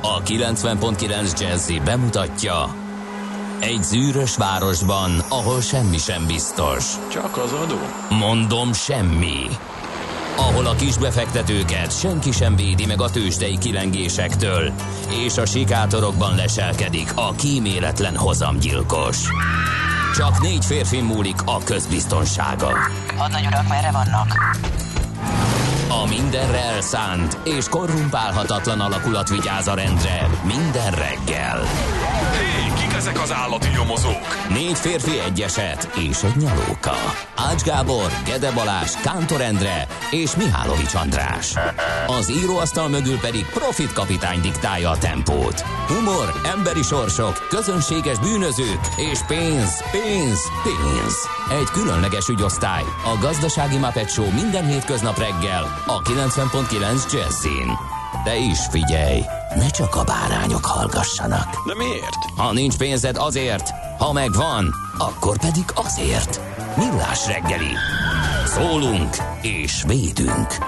A 90.9 Jazzy bemutatja: egy zűrös városban, ahol semmi sem biztos. Csak az adó? Mondom, semmi. Ahol a kisbefektetőket senki sem védi meg a tőzsdei kilengésektől, és a sikátorokban leselkedik a kíméletlen hozamgyilkos. Csak 4 férfi múlik a közbiztonsága. Hadnagy urak, merre vannak? A mindenre elszánt és korrumpálhatatlan alakulat vigyáz a rendre minden reggel. Hé, kik ezek az állati nyomozók? 4 férfi, egy eset és egy nyalóka. Ács Gábor, Gede Balázs, Kántor Endre és Mihálovics András. Az íróasztal mögül pedig Profit kapitány diktálja a tempót. Humor, emberi sorsok, közönséges bűnözők és pénz, pénz, pénz. Egy különleges ügyosztály, a Gazdasági Muppet Show minden hétköznap reggel a 90.9 Jazzyn. De is figyelj, ne csak a bárányok hallgassanak. De miért? Ha nincs pénzed, azért, ha megvan, akkor pedig azért. Millás reggeli. Szólunk és védünk.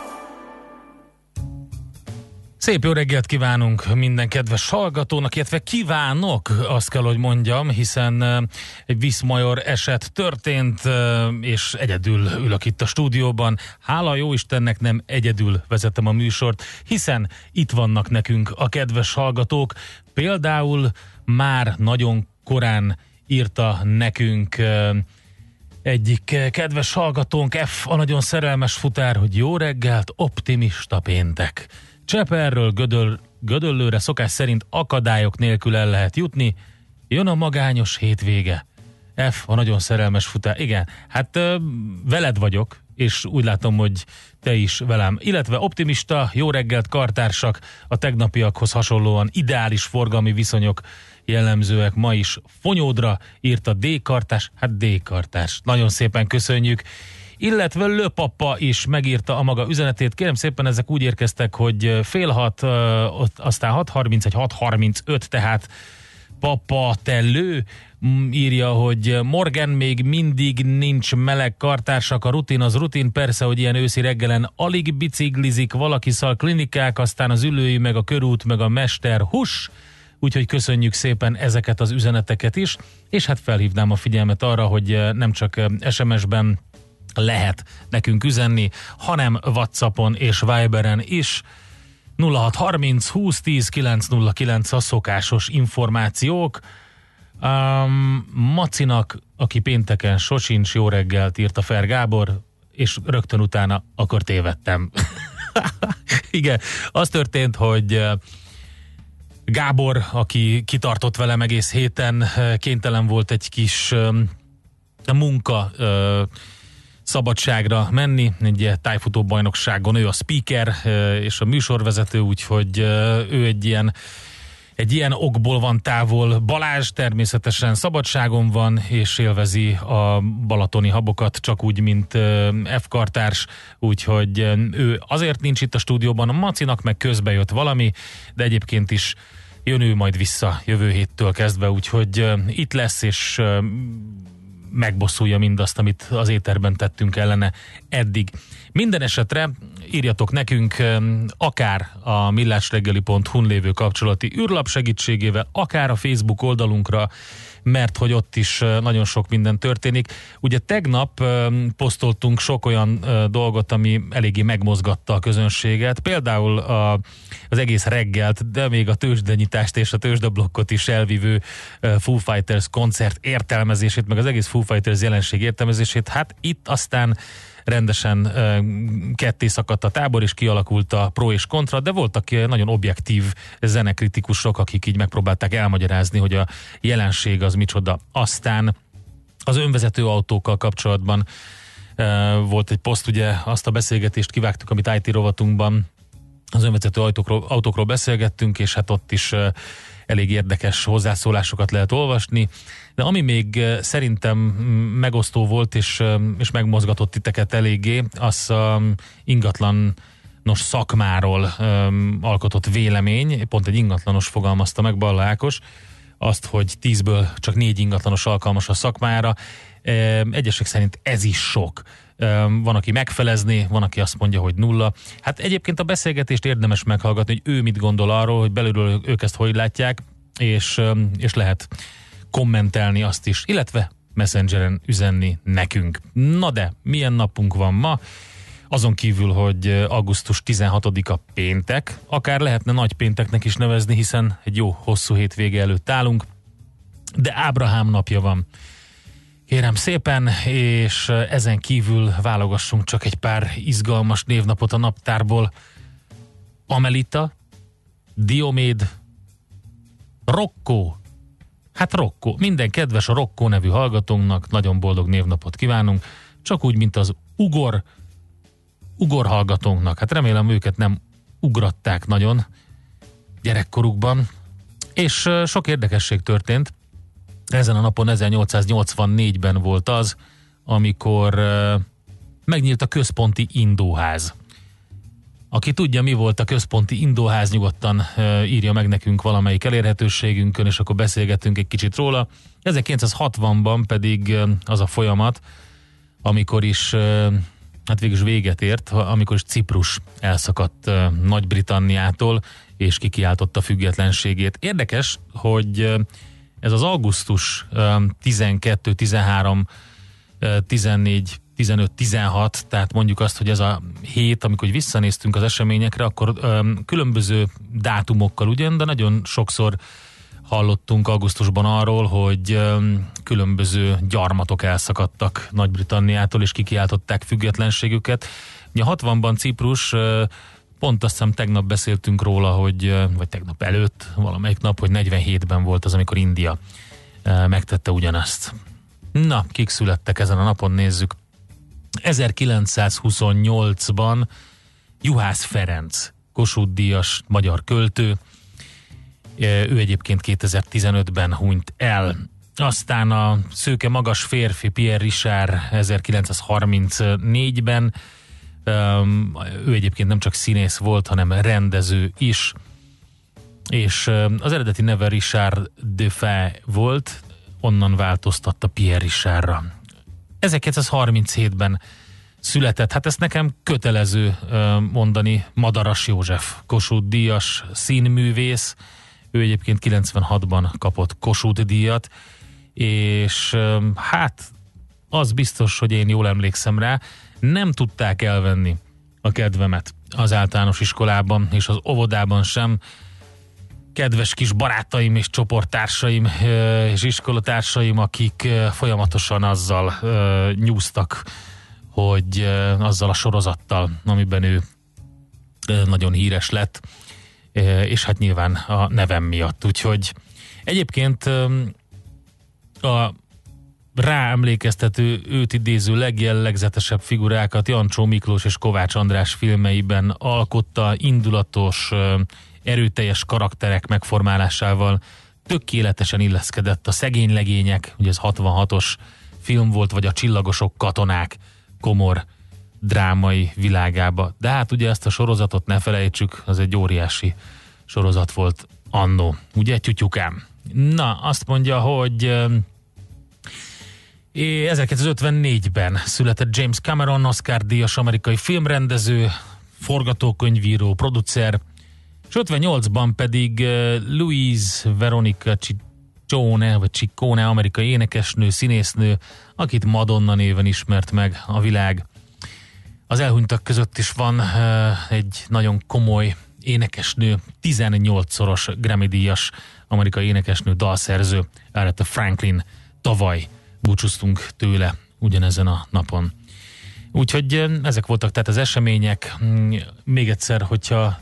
Szép jó reggelt kívánunk minden kedves hallgatónak, illetve kívánok, azt kell, hogy mondjam, hiszen egy Viszmajor eset történt, és egyedül ülök itt a stúdióban. Hála jó Istennek nem egyedül vezetem a műsort, hiszen itt vannak nekünk a kedves hallgatók. Például már nagyon korán írta nekünk egyik kedves hallgatónk, F, a nagyon szerelmes futár, hogy jó reggelt, optimista péntek. Cseperről Gödöllőre szokás szerint akadályok nélkül el lehet jutni. Jön a magányos hétvége. F, a nagyon szerelmes futár. Igen, hát veled vagyok, és úgy látom, hogy te is velem. Illetve optimista, jó reggelt kartársak, a tegnapiakhoz hasonlóan ideális forgalmi viszonyok jellemzőek ma is. Fonyódra írt a D-kartás, hát D-kartás. Nagyon szépen köszönjük. Illetve Löpapa is megírta a maga üzenetét. Kérem szépen, ezek úgy érkeztek, hogy fél 6, aztán 6:31, 6:35, tehát Papa Tellő írja, hogy Morgan, még mindig nincs meleg kartársak, a rutin az rutin, persze, hogy ilyen őszi reggelen alig biciklizik, valaki szal klinikák, aztán az ülői, meg a körút, meg a mester hús, úgyhogy köszönjük szépen ezeket az üzeneteket is, és hát felhívnám a figyelmet arra, hogy nem csak SMS-ben lehet nekünk üzenni, hanem WhatsAppon és Viberen is. 0630 2010 909 a szokásos információk. Macinak, aki pénteken sosincs, jó reggelt írt a Fer Gábor, és rögtön utána akkor tévedtem. Igen, az történt, hogy Gábor, aki kitartott velem egész héten, kénytelen volt egy kis munka szabadságra menni, egy tájfutó bajnokságon ő a speaker és a műsorvezető, úgyhogy ő egy ilyen okból van távol. Balázs természetesen szabadságon van, és élvezi a balatoni habokat, csak úgy, mint F. kartárs, úgyhogy ő azért nincs itt a stúdióban, a Macinak meg közbe jött valami, de egyébként is jön ő majd vissza jövő héttől kezdve, úgyhogy itt lesz, és megbosszulja mindazt, amit az éterben tettünk ellene eddig. Minden esetre írjatok nekünk akár a millásreggeli.hu-n lévő kapcsolati űrlap segítségével, akár a Facebook oldalunkra, mert hogy ott is nagyon sok minden történik. Ugye tegnap posztoltunk sok olyan dolgot, ami eléggé megmozgatta a közönséget, például az egész reggelt, de még a tőzsdenyitást és a tőzsdeblokkot is elvívő Foo Fighters koncert értelmezését, meg az egész Foo Fighters jelenség értelmezését. Hát itt aztán rendesen ketté szakadt a tábor, és kialakult a pro és kontra, de voltak nagyon objektív zenekritikusok, akik így megpróbálták elmagyarázni, hogy a jelenség az micsoda. Aztán az önvezető autókkal kapcsolatban volt egy poszt, ugye azt a beszélgetést kivágtuk, amit IT rovatunkban az önvezető autókról beszélgettünk, és hát ott is elég érdekes hozzászólásokat lehet olvasni, de ami még szerintem megosztó volt, és megmozgatott titeket eléggé, az ingatlanos szakmáról alkotott vélemény, pont egy ingatlanos fogalmazta meg, Balla Ákos, azt, hogy 10-ből csak 4 ingatlanos alkalmas a szakmára. Egyesek szerint ez is sok. Van, aki megfelezné, van, aki azt mondja, hogy 0. Hát egyébként a beszélgetést érdemes meghallgatni, hogy ő mit gondol arról, hogy belülről ők ezt hogy látják, és lehet kommentelni azt is, illetve Messengeren üzenni nekünk. Na de, milyen napunk van ma? Azon kívül, hogy augusztus 16-a péntek, akár lehetne nagy pénteknek is nevezni, hiszen egy jó hosszú hétvége előtt állunk, de Ábrahám napja van. Kérem szépen, és ezen kívül válogassunk csak egy pár izgalmas névnapot a naptárból. Amelita, Dioméd, Rocco. Hát Rocco, minden kedves a Rocco nevű hallgatónknak nagyon boldog névnapot kívánunk, csak úgy, mint az Ugor hallgatónknak. Hát remélem őket nem ugratták nagyon gyerekkorukban. És sok érdekesség történt. Ezen a napon 1884-ben volt az, amikor megnyílt a központi indóház. Aki tudja, mi volt a központi indóház, nyugodtan írja meg nekünk valamelyik elérhetőségünkön, és akkor beszélgetünk egy kicsit róla. 1960-ban pedig az a folyamat, amikor is, hát végül is véget ért, amikor is Ciprus elszakadt Nagy-Britanniától, és kikiáltotta függetlenségét. Érdekes, hogy ez az augusztus 12, 13, 14, 15, 16, tehát mondjuk azt, hogy ez a hét, amikor visszanéztünk az eseményekre, akkor különböző dátumokkal ugyan, de nagyon sokszor hallottunk augusztusban arról, hogy különböző gyarmatok elszakadtak Nagy-Britanniától, és kikiáltották függetlenségüket. A 60-ban Ciprus, pont azt hiszem tegnap beszéltünk róla, vagy tegnap előtt, valamelyik nap, hogy 47-ben volt az, amikor India megtette ugyanezt. Na, kik születtek ezen a napon, nézzük. 1928-ban Juhász Ferenc, Kossuth-díjas magyar költő, ő egyébként 2015-ben hunyt el. Aztán a szőke magas férfi Pierre Richard 1934-ben, ő egyébként nem csak színész volt, hanem rendező is, és az eredeti neve Richard Defay volt, onnan változtatta Pierre Richardra. 1937-ben született, hát ezt nekem kötelező mondani, Madaras József, Kossuth-díjas színművész, ő egyébként 96-ban kapott Kossuth-díjat, és hát az biztos, hogy én jól emlékszem rá, nem tudták elvenni a kedvemet az általános iskolában, és az óvodában sem. Kedves kis barátaim és csoporttársaim és iskolatársaim, akik folyamatosan azzal nyúztak, hogy azzal a sorozattal, amiben ő nagyon híres lett, és hát nyilván a nevem miatt. Úgyhogy egyébként a ráemlékeztető, őt idéző legjellegzetesebb figurákat Jancsó Miklós és Kovács András filmeiben alkotta, indulatos, erőteljes karakterek megformálásával tökéletesen illeszkedett a Szegény legények, ugye ez 66-os film volt, vagy a Csillagosok katonák komor drámai világába. De hát ugye ezt a sorozatot ne felejtsük, az egy óriási sorozat volt annó. Ugye, tyutyukám? Na, azt mondja, hogy 1954-ben született James Cameron, Oscar-díjas amerikai filmrendező, forgatókönyvíró, producer, és 58-ban pedig Louise Veronica Ciccone, amerikai énekesnő, színésznő, akit Madonna néven ismert meg a világ. Az elhunytak között is van egy nagyon komoly énekesnő, 18-szoros Grammy-díjas amerikai énekesnő, dalszerző, Aretha Franklin. Tavaly búcsúztunk tőle ugyanezen a napon. Úgyhogy ezek voltak tehát az események. Még egyszer, hogyha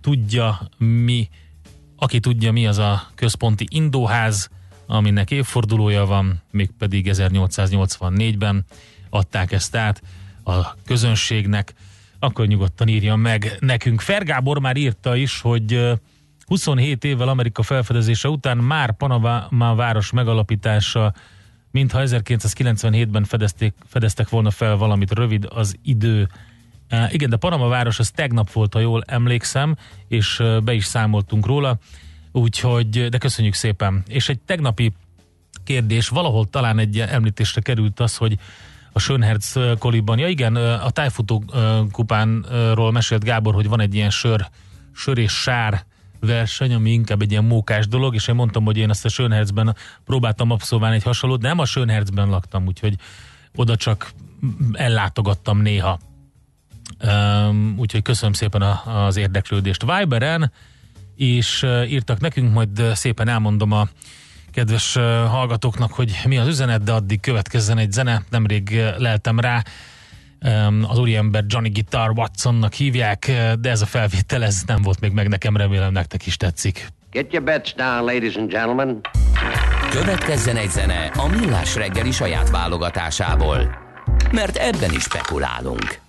aki tudja mi az a központi indóház, aminek évfordulója van, mégpedig 1884-ben adták ezt át a közönségnek, akkor nyugodtan írja meg nekünk. Fergábor már írta is, hogy 27 évvel Amerika felfedezése után már Panama város megalapítása, mintha 1997-ben fedeztek volna fel valamit, rövid az idő. Igen, de Panama város az tegnap volt, ha jól emlékszem, és be is számoltunk róla. úgyhogy, de köszönjük szépen. És egy tegnapi kérdés, valahol talán egy említésre került az, hogy a Schönherz koliban, ja igen, a tájfutó kupánról mesélt Gábor, hogy van egy ilyen sör és sár verseny, ami inkább egy ilyen mókás dolog, és én mondtam, hogy én ezt a Schönherzben próbáltam abszolválni egy hasonlót, de nem a Schönherzben laktam, úgyhogy oda csak ellátogattam néha. Úgyhogy köszönöm szépen az érdeklődést. Viberen és írtak nekünk, majd szépen elmondom a kedves hallgatóknak, hogy mi az üzenet, de addig következzen egy zene. Nemrég leltem rá, az úriember Johnny Guitar Watsonnak hívják, de ez a felvétel, ez nem volt még meg nekem, remélem nektek is tetszik. Get your bets down, ladies and gentlemen. Következzen egy zene a Millás reggeli saját válogatásából, mert ebben is spekulálunk.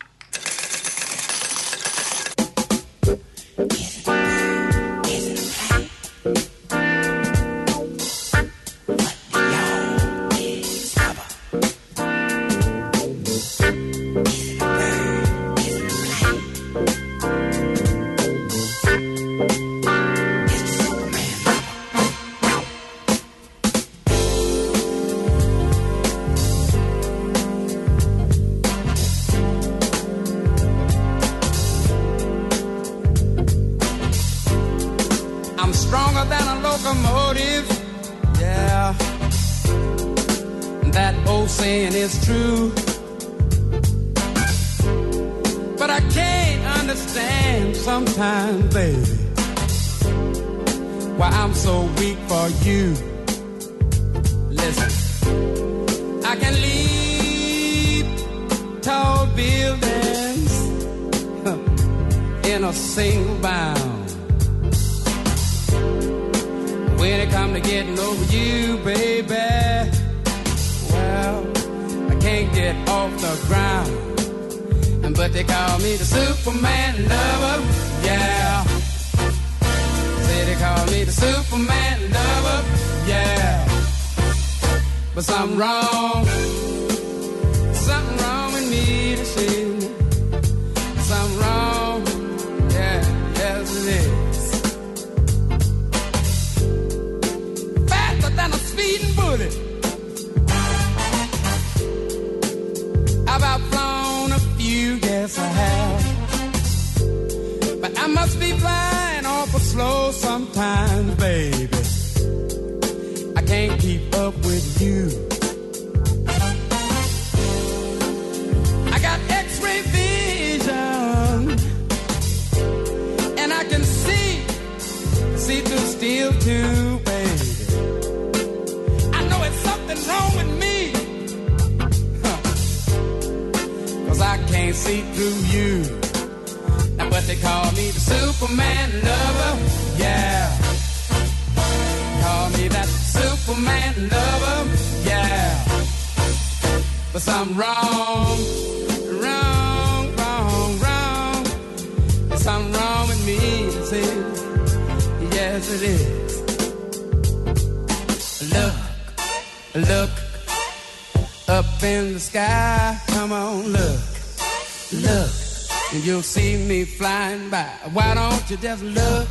Why don't you just look,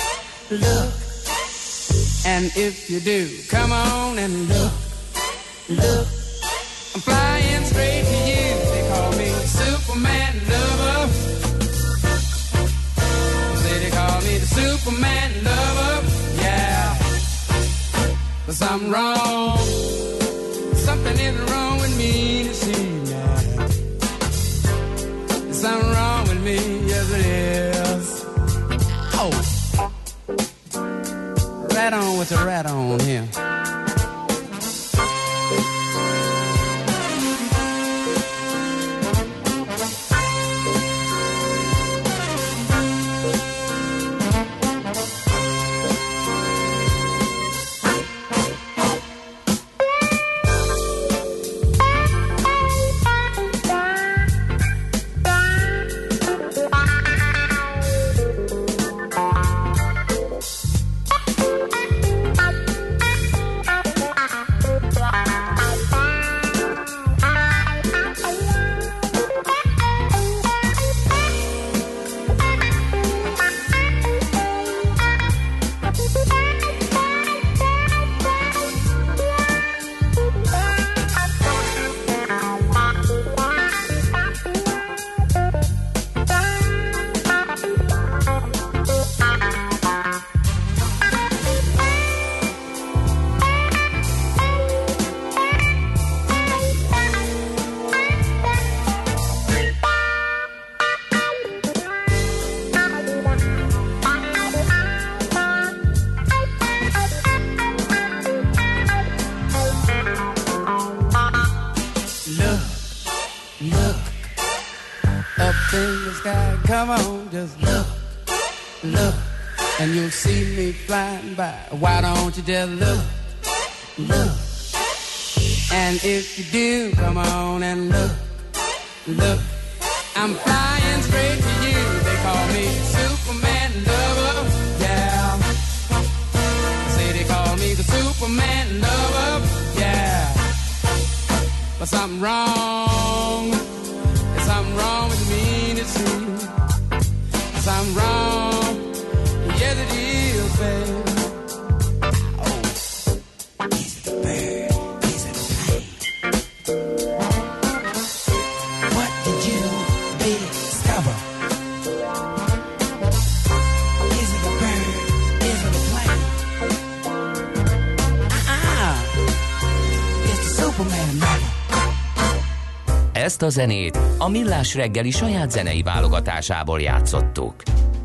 and if you do, come on and look, I'm flying straight to you, they call me Superman lover, say they call me the Superman lover, yeah, but something wrong, something is wrong with me to see now, there's something wrong with me, yes it is. Rat on with the rat on here. come on, just look, look, and you'll see me flying by. Why don't you just look, look, and if you do, come on and look, look, I'm flying straight to you. They call me Superman lover, yeah. Say they call me the Superman lover, yeah. But something wrong, there's something wrong with me, it seems. Something wrong, yes it is, babe. Oh, is it a bird? Is it a plane? What did you discover? Is it a bird? Is it a plane? It's the Superman mother. Ezt a zenét a Millás reggeli saját zenei válogatásából játszottuk.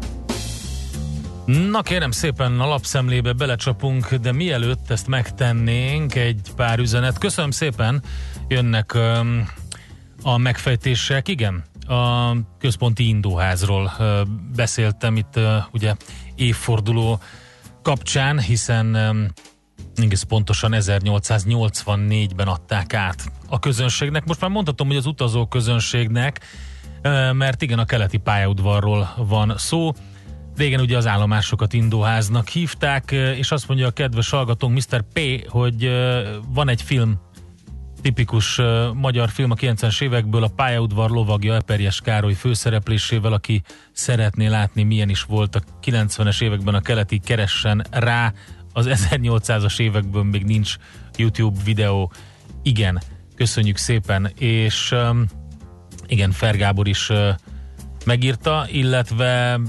Na kérem szépen, a lapszemlébe belecsapunk, de mielőtt ezt megtennénk, egy pár üzenet. Köszönöm szépen, jönnek a megfejtések. Igen, a központi indóházról beszéltem itt ugye évforduló kapcsán, hiszen egész pontosan 1884-ben adták át a közönségnek. Most már mondhatom, hogy az utazó közönségnek, mert igen, a keleti pályaudvarról van szó. Régen ugye az állomásokat indóháznak hívták, és azt mondja a kedves hallgatónk, Mr. P., hogy van egy film, tipikus magyar film a 90-es évekből, a Pályaudvar lovagja Eperjes Károly főszereplésével, aki szeretné látni, milyen is volt a 90-es években a keleti, keressen rá. Az 1800-as évekből még nincs YouTube videó. Igen, köszönjük szépen, és igen, Fer Gábor is megírta, illetve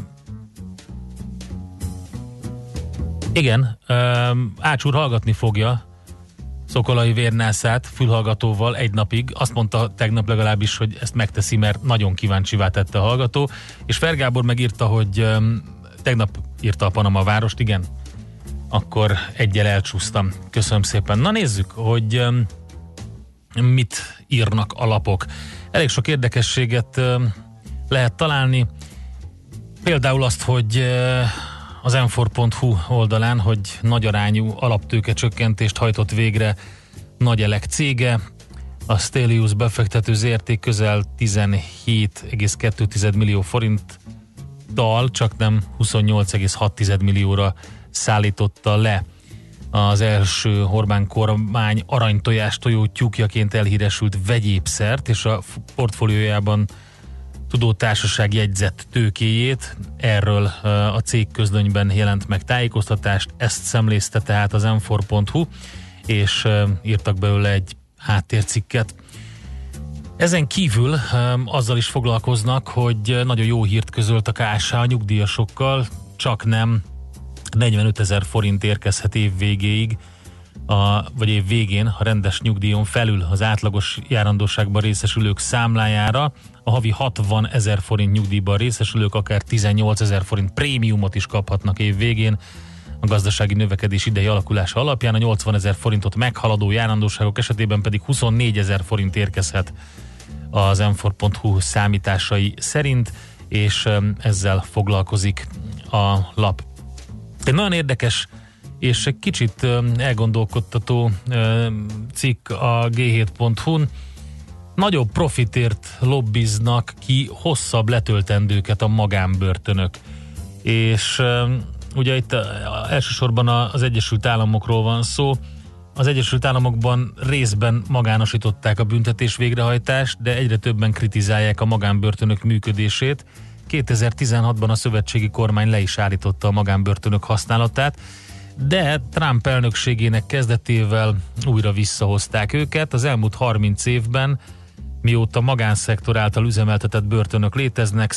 igen, Ács úr hallgatni fogja Szokolai Vérnászát fülhallgatóval egy napig. Azt mondta tegnap legalábbis, hogy ezt megteszi, mert nagyon kíváncsivá tette a hallgató. És Fer Gábor megírta, hogy tegnap írta a Panama várost, igen, akkor egyel elcsúsztam. Köszönöm szépen. Na nézzük, hogy mit írnak a lapok. Elég sok érdekességet lehet találni. Például azt, hogy az m4.hu oldalán, hogy nagyarányú alaptőke csökkentést hajtott végre Nagyelek cége. A Stelius befektető ZRT közel 17,2 millió forinttal, csak nem 28,6 millióra szállította le az első Orbán kormány aranytojás tojó tyúkjaként elhíresült vegyépszert, és a portfóliójában tudó társaság jegyzett tőkéjét. Erről a cég közlönyben jelent meg tájékoztatást, ezt szemlézte tehát az m4.hu, és írtak belőle egy háttércikket. Ezen kívül azzal is foglalkoznak, hogy nagyon jó hírt közölt a KSH a nyugdíjasokkal, csak nem 45 000 forint érkezhet év végéig, vagy év végén a rendes nyugdíjon felül az átlagos járandóságban részesülők számlájára. A havi 60 000 forint nyugdíjban részesülők akár 18 000 forint prémiumot is kaphatnak év végén. A gazdasági növekedés idei alakulása alapján a 80 000 forintot meghaladó járandóságok esetében pedig 24 000 forint érkezhet az m4.hu számításai szerint, és ezzel foglalkozik a lap. Egy nagyon érdekes és egy kicsit elgondolkodtató cikk a G7.hu-n. Nagyobb profitért lobbiznak ki hosszabb letöltendőket a magánbörtönök. És ugye itt elsősorban az Egyesült Államokról van szó. Az Egyesült Államokban részben magánosították a büntetés végrehajtást, de egyre többen kritizálják a magánbörtönök működését. 2016-ban a szövetségi kormány le is állította a magánbörtönök használatát, de Trump elnökségének kezdetével újra visszahozták őket. Az elmúlt 30 évben, mióta magánszektor által üzemeltetett börtönök léteznek,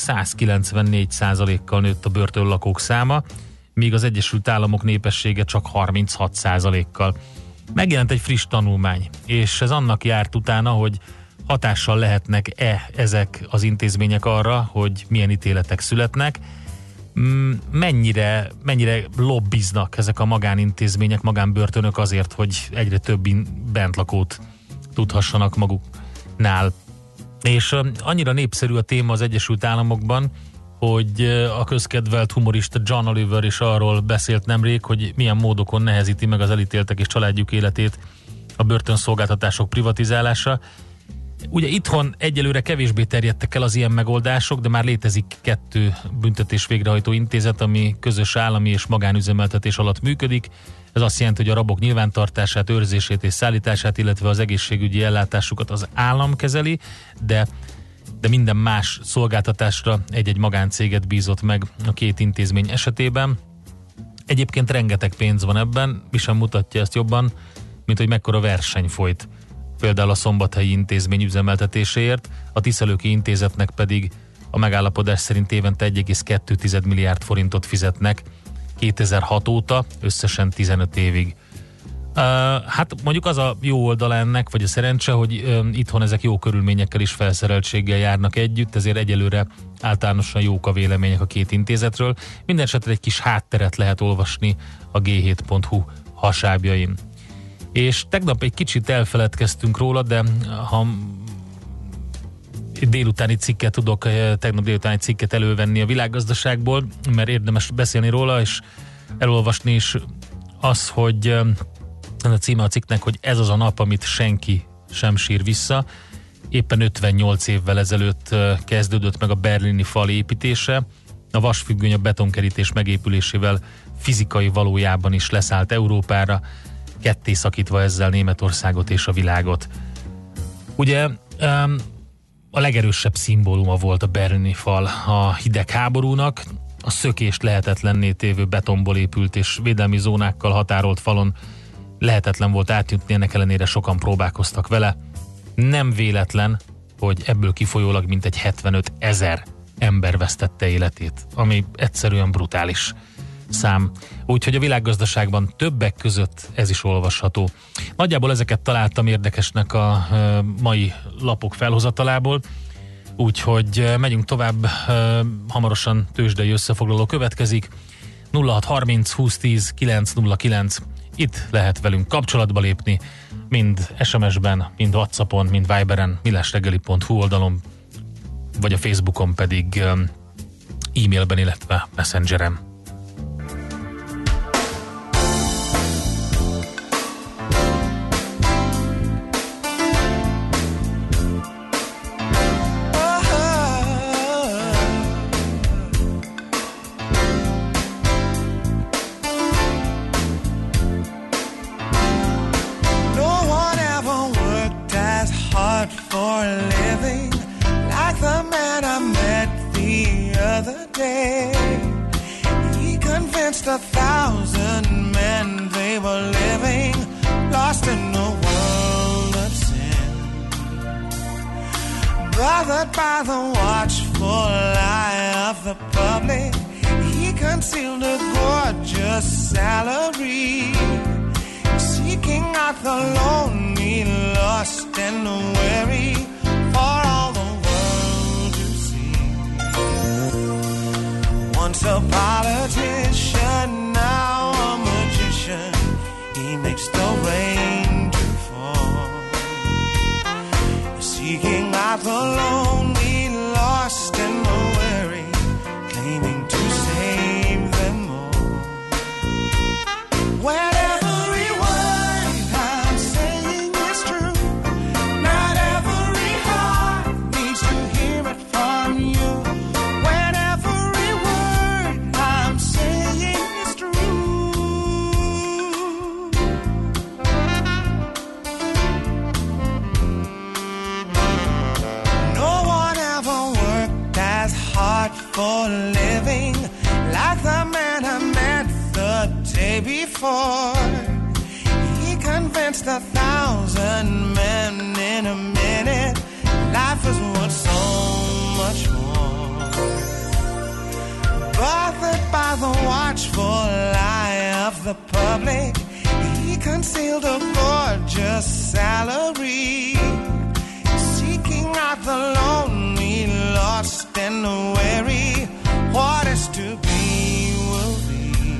194%-kal nőtt a börtönlakók száma, míg az Egyesült Államok népessége csak 36%-kal. Megjelent egy friss tanulmány, és ez annak járt utána, hogy hatással lehetnek-e ezek az intézmények arra, hogy milyen ítéletek születnek, mennyire lobbiznak ezek a magánintézmények, magánbörtönök azért, hogy egyre több bentlakót tudhassanak maguknál. És annyira népszerű a téma az Egyesült Államokban, hogy a közkedvelt humorista John Oliver is arról beszélt nemrég, hogy milyen módokon nehezíti meg az elítéltek és családjuk életét a börtönszolgáltatások privatizálása. Ugye itthon egyelőre kevésbé terjedtek el az ilyen megoldások, de már létezik 2 büntetés végrehajtó intézet, ami közös állami és magánüzemeltetés alatt működik. Ez azt jelenti, hogy a rabok nyilvántartását, őrzését és szállítását, illetve az egészségügyi ellátásukat az állam kezeli, de minden más szolgáltatásra egy-egy magáncéget bízott meg a 2 intézmény esetében. Egyébként rengeteg pénz van ebben, mi sem mutatja ezt jobban, mint hogy mekkora verseny folyt például a Szombathelyi intézmény üzemeltetéséért, a Tiszalőki intézetnek pedig a megállapodás szerint évente 1,2 milliárd forintot fizetnek 2006 óta, összesen 15 évig. Hát mondjuk az a jó oldala ennek, vagy a szerencse, hogy itthon ezek jó körülményekkel is felszereltséggel járnak együtt, ezért egyelőre általánosan jók a vélemények a 2 intézetről. Mindenesetre egy kis hátteret lehet olvasni a g7.hu hasábjain. És tegnap egy kicsit elfeledkeztünk róla, de ha délutáni cikket tudok, tegnap délutáni cikket elővenni a Világgazdaságból, mert érdemes beszélni róla, és elolvasni is az, hogy a címe a cikknek, hogy ez az a nap, amit senki sem sír vissza. Éppen 58 évvel ezelőtt kezdődött meg a berlini fal építése. A vasfüggöny a betonkerítés megépülésével fizikai valójában is leszállt Európára, ketté szakítva ezzel Németországot és a világot. Ugye a legerősebb szimbóluma volt a berlini fal a hidegháborúnak, a szökést lehetetlenné tévő betonból épült és védelmi zónákkal határolt falon lehetetlen volt átjutni, ennek ellenére sokan próbálkoztak vele. Nem véletlen, hogy ebből kifolyólag mintegy 75 000 ember vesztette életét, ami egyszerűen brutális szám. Úgyhogy a Világgazdaságban többek között ez is olvasható. Nagyjából ezeket találtam érdekesnek a mai lapok felhozatalából, úgyhogy megyünk tovább, hamarosan tőzsdei összefoglaló következik. 0630 2010 909. Itt lehet velünk kapcsolatba lépni, mind SMS-ben, mind WhatsAppon, mind Viberen, millásreggeli.hu oldalon, vagy a Facebookon pedig e-mailben, illetve Messengeren. Bothered by the watchful eye of the public, he concealed a gorgeous salary, seeking out the lonely, lost and weary, for all the world to see. Once a politician, now a magician, he makes the rain to fall, seeking out the lonely, lost and the weary, claiming to save them all. When every word I'm saying is true, not every heart needs to hear it from you. When every word I'm saying is true. For living like the man I met the day before. He convinced 1,000 men in a minute life is worth so much more. Bothered by the watchful eye of the public, he concealed a gorgeous salary, seeking out the lonely, lost and weary. What is to be will be.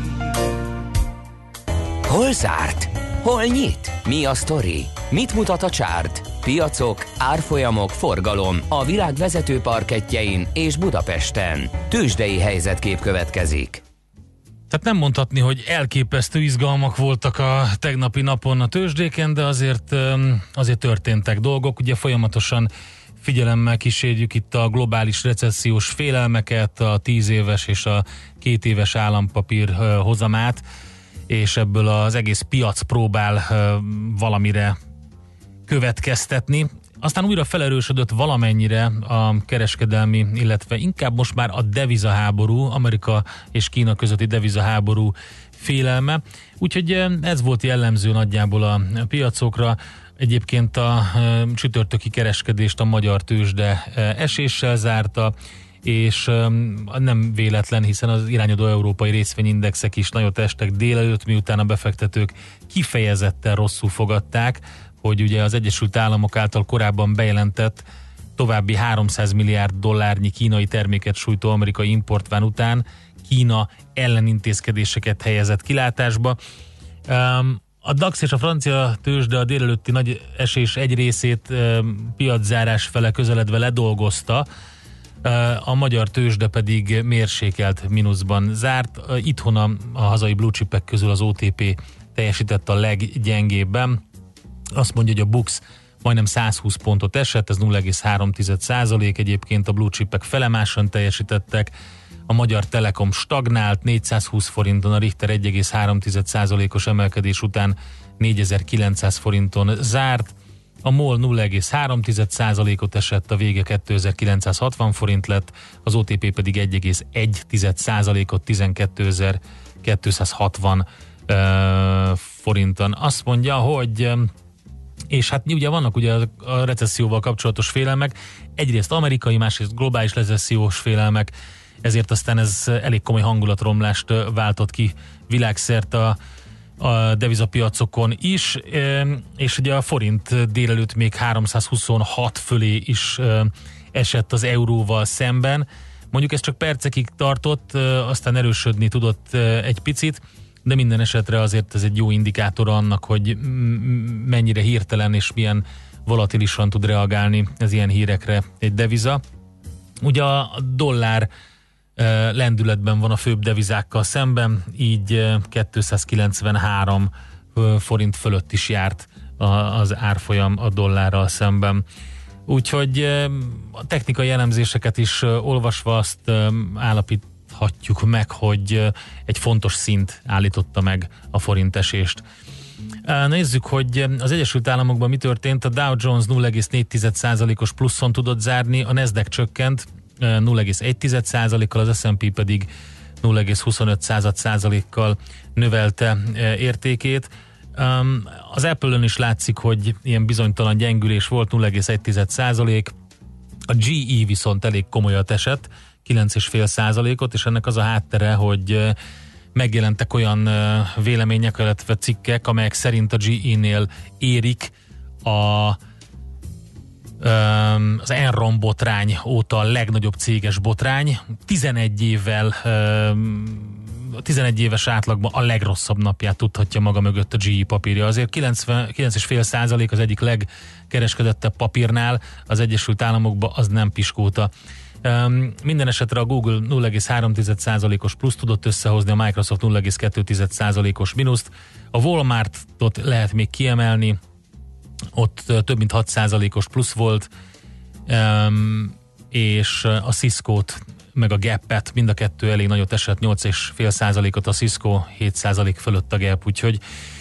Hol zárt? Hol nyit? Mi a sztori? Mit mutat a csárt? piacok, árfolyamok, forgalom a világ vezető parkettjein és Budapesten. Tőzsdei helyzetkép következik. Tehát nem mondhatni, hogy elképesztő izgalmak voltak a tegnapi napon a tőzsdéken, de azért történtek dolgok. Ugye folyamatosan figyelemmel kísérjük itt a globális recessziós félelmeket, a 10 éves és a 2 éves állampapír hozamát, és ebből az egész piac próbál valamire következtetni. Aztán újra felerősödött valamennyire a kereskedelmi, illetve inkább most már a devizaháború, Amerika és Kína közötti devizaháború félelme. Úgyhogy ez volt jellemző nagyjából a piacokra. Egyébként a csütörtöki kereskedést a magyar tőzsde eséssel zárta, és nem véletlen, hiszen az irányadó európai részvényindexek is nagyot estek délelőtt, miután a befektetők kifejezetten rosszul fogadták, hogy ugye az Egyesült Államok által korábban bejelentett további 300 milliárd dollárnyi kínai terméket sújtó amerikai importván után Kína ellenintézkedéseket helyezett kilátásba. A DAX és a francia tőzsde a délelőtti nagy esés egy részét piaczárás fele közeledve ledolgozta, a magyar tőzsde pedig mérsékelt mínuszban zárt. Itthon a hazai blue chipek közül az OTP teljesített a leggyengébben. Azt mondja, hogy a Bux majdnem 120 pontot esett, ez 0,3%, egyébként a blue chipek felemásan teljesítettek, a Magyar Telekom stagnált 420 forinton, a Richter 1,3%-os emelkedés után 4900 forinton zárt, a MOL 0,3%-ot esett, a vége 2960 forint lett, az OTP pedig 1,1%-ot 12260 forinton. Azt mondja, hogy és hát ugye vannak ugye a recesszióval kapcsolatos félelmek, egyrészt amerikai, másrészt globális recessziós félelmek, ezért aztán ez elég komoly hangulatromlást váltott ki világszerte a devizapiacokon is, és ugye a forint délelőtt még 326 fölé is esett az euróval szemben. Mondjuk ez csak percekig tartott, aztán erősödni tudott egy picit, de minden esetre azért ez egy jó indikátor annak, hogy mennyire hirtelen és milyen volatilisan tud reagálni ez ilyen hírekre egy deviza. Ugye a dollár lendületben van a főbb devizákkal szemben, így 293 forint fölött is járt az árfolyam a dollárral szemben. Úgyhogy a technikai elemzéseket is olvasva azt állapíthatjuk meg, hogy egy fontos szint állította meg a forintesést. Nézzük, hogy az Egyesült Államokban mi történt. A Dow Jones 0,4%-os pluszon tudott zárni, a Nasdaq csökkent 0,1%-kal, az S&P pedig 0,25%-kal növelte értékét. Az Apple-ön is látszik, hogy ilyen bizonytalan gyengülés volt, 0,1%. A GE viszont elég komolyat esett, 9,5%-ot, és ennek az a háttere, hogy megjelentek olyan vélemények, illetve cikkek, amelyek szerint a GE-nél érik az Enron botrány óta a legnagyobb céges botrány. 11 éves átlagban a legrosszabb napját tudhatja maga mögött a GE papírja. Azért 9,5% az egyik legkereskedettebb papírnál az Egyesült Államokban, az nem piskóta. Minden esetre a Google 0,3%-os plusz tudott összehozni, a Microsoft 0,2%-os mínuszt. A Walmartot lehet még kiemelni, ott több mint 6%-os plusz volt, és a Cisco-t meg a Gap-et, mind a kettő elég nagyot esett, 8,5%-ot a Cisco, 7% fölött a Gap, úgyhogy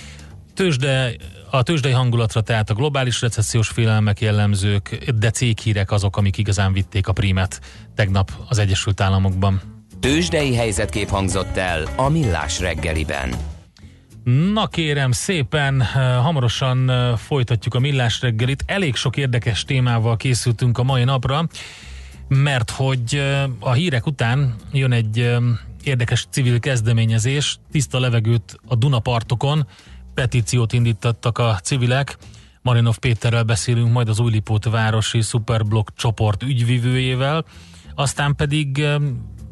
a tőzsdei hangulatra, tehát a globális recessziós félelmek jellemzők, de céghírek azok, amik igazán vitték a prímet tegnap az Egyesült Államokban. Tőzsdei helyzetkép hangzott el a Millás reggeliben. Na kérem szépen, hamarosan folytatjuk a Millás reggelit. Elég sok érdekes témával készültünk a mai napra, mert hogy a hírek után jön egy érdekes civil kezdeményezés, tiszta levegőt a Dunapartokon, petíciót indítottak a civilek. Marinov Péterrel beszélünk majd, az Újlipót városi Superblog csoport ügyvivőjével, aztán pedig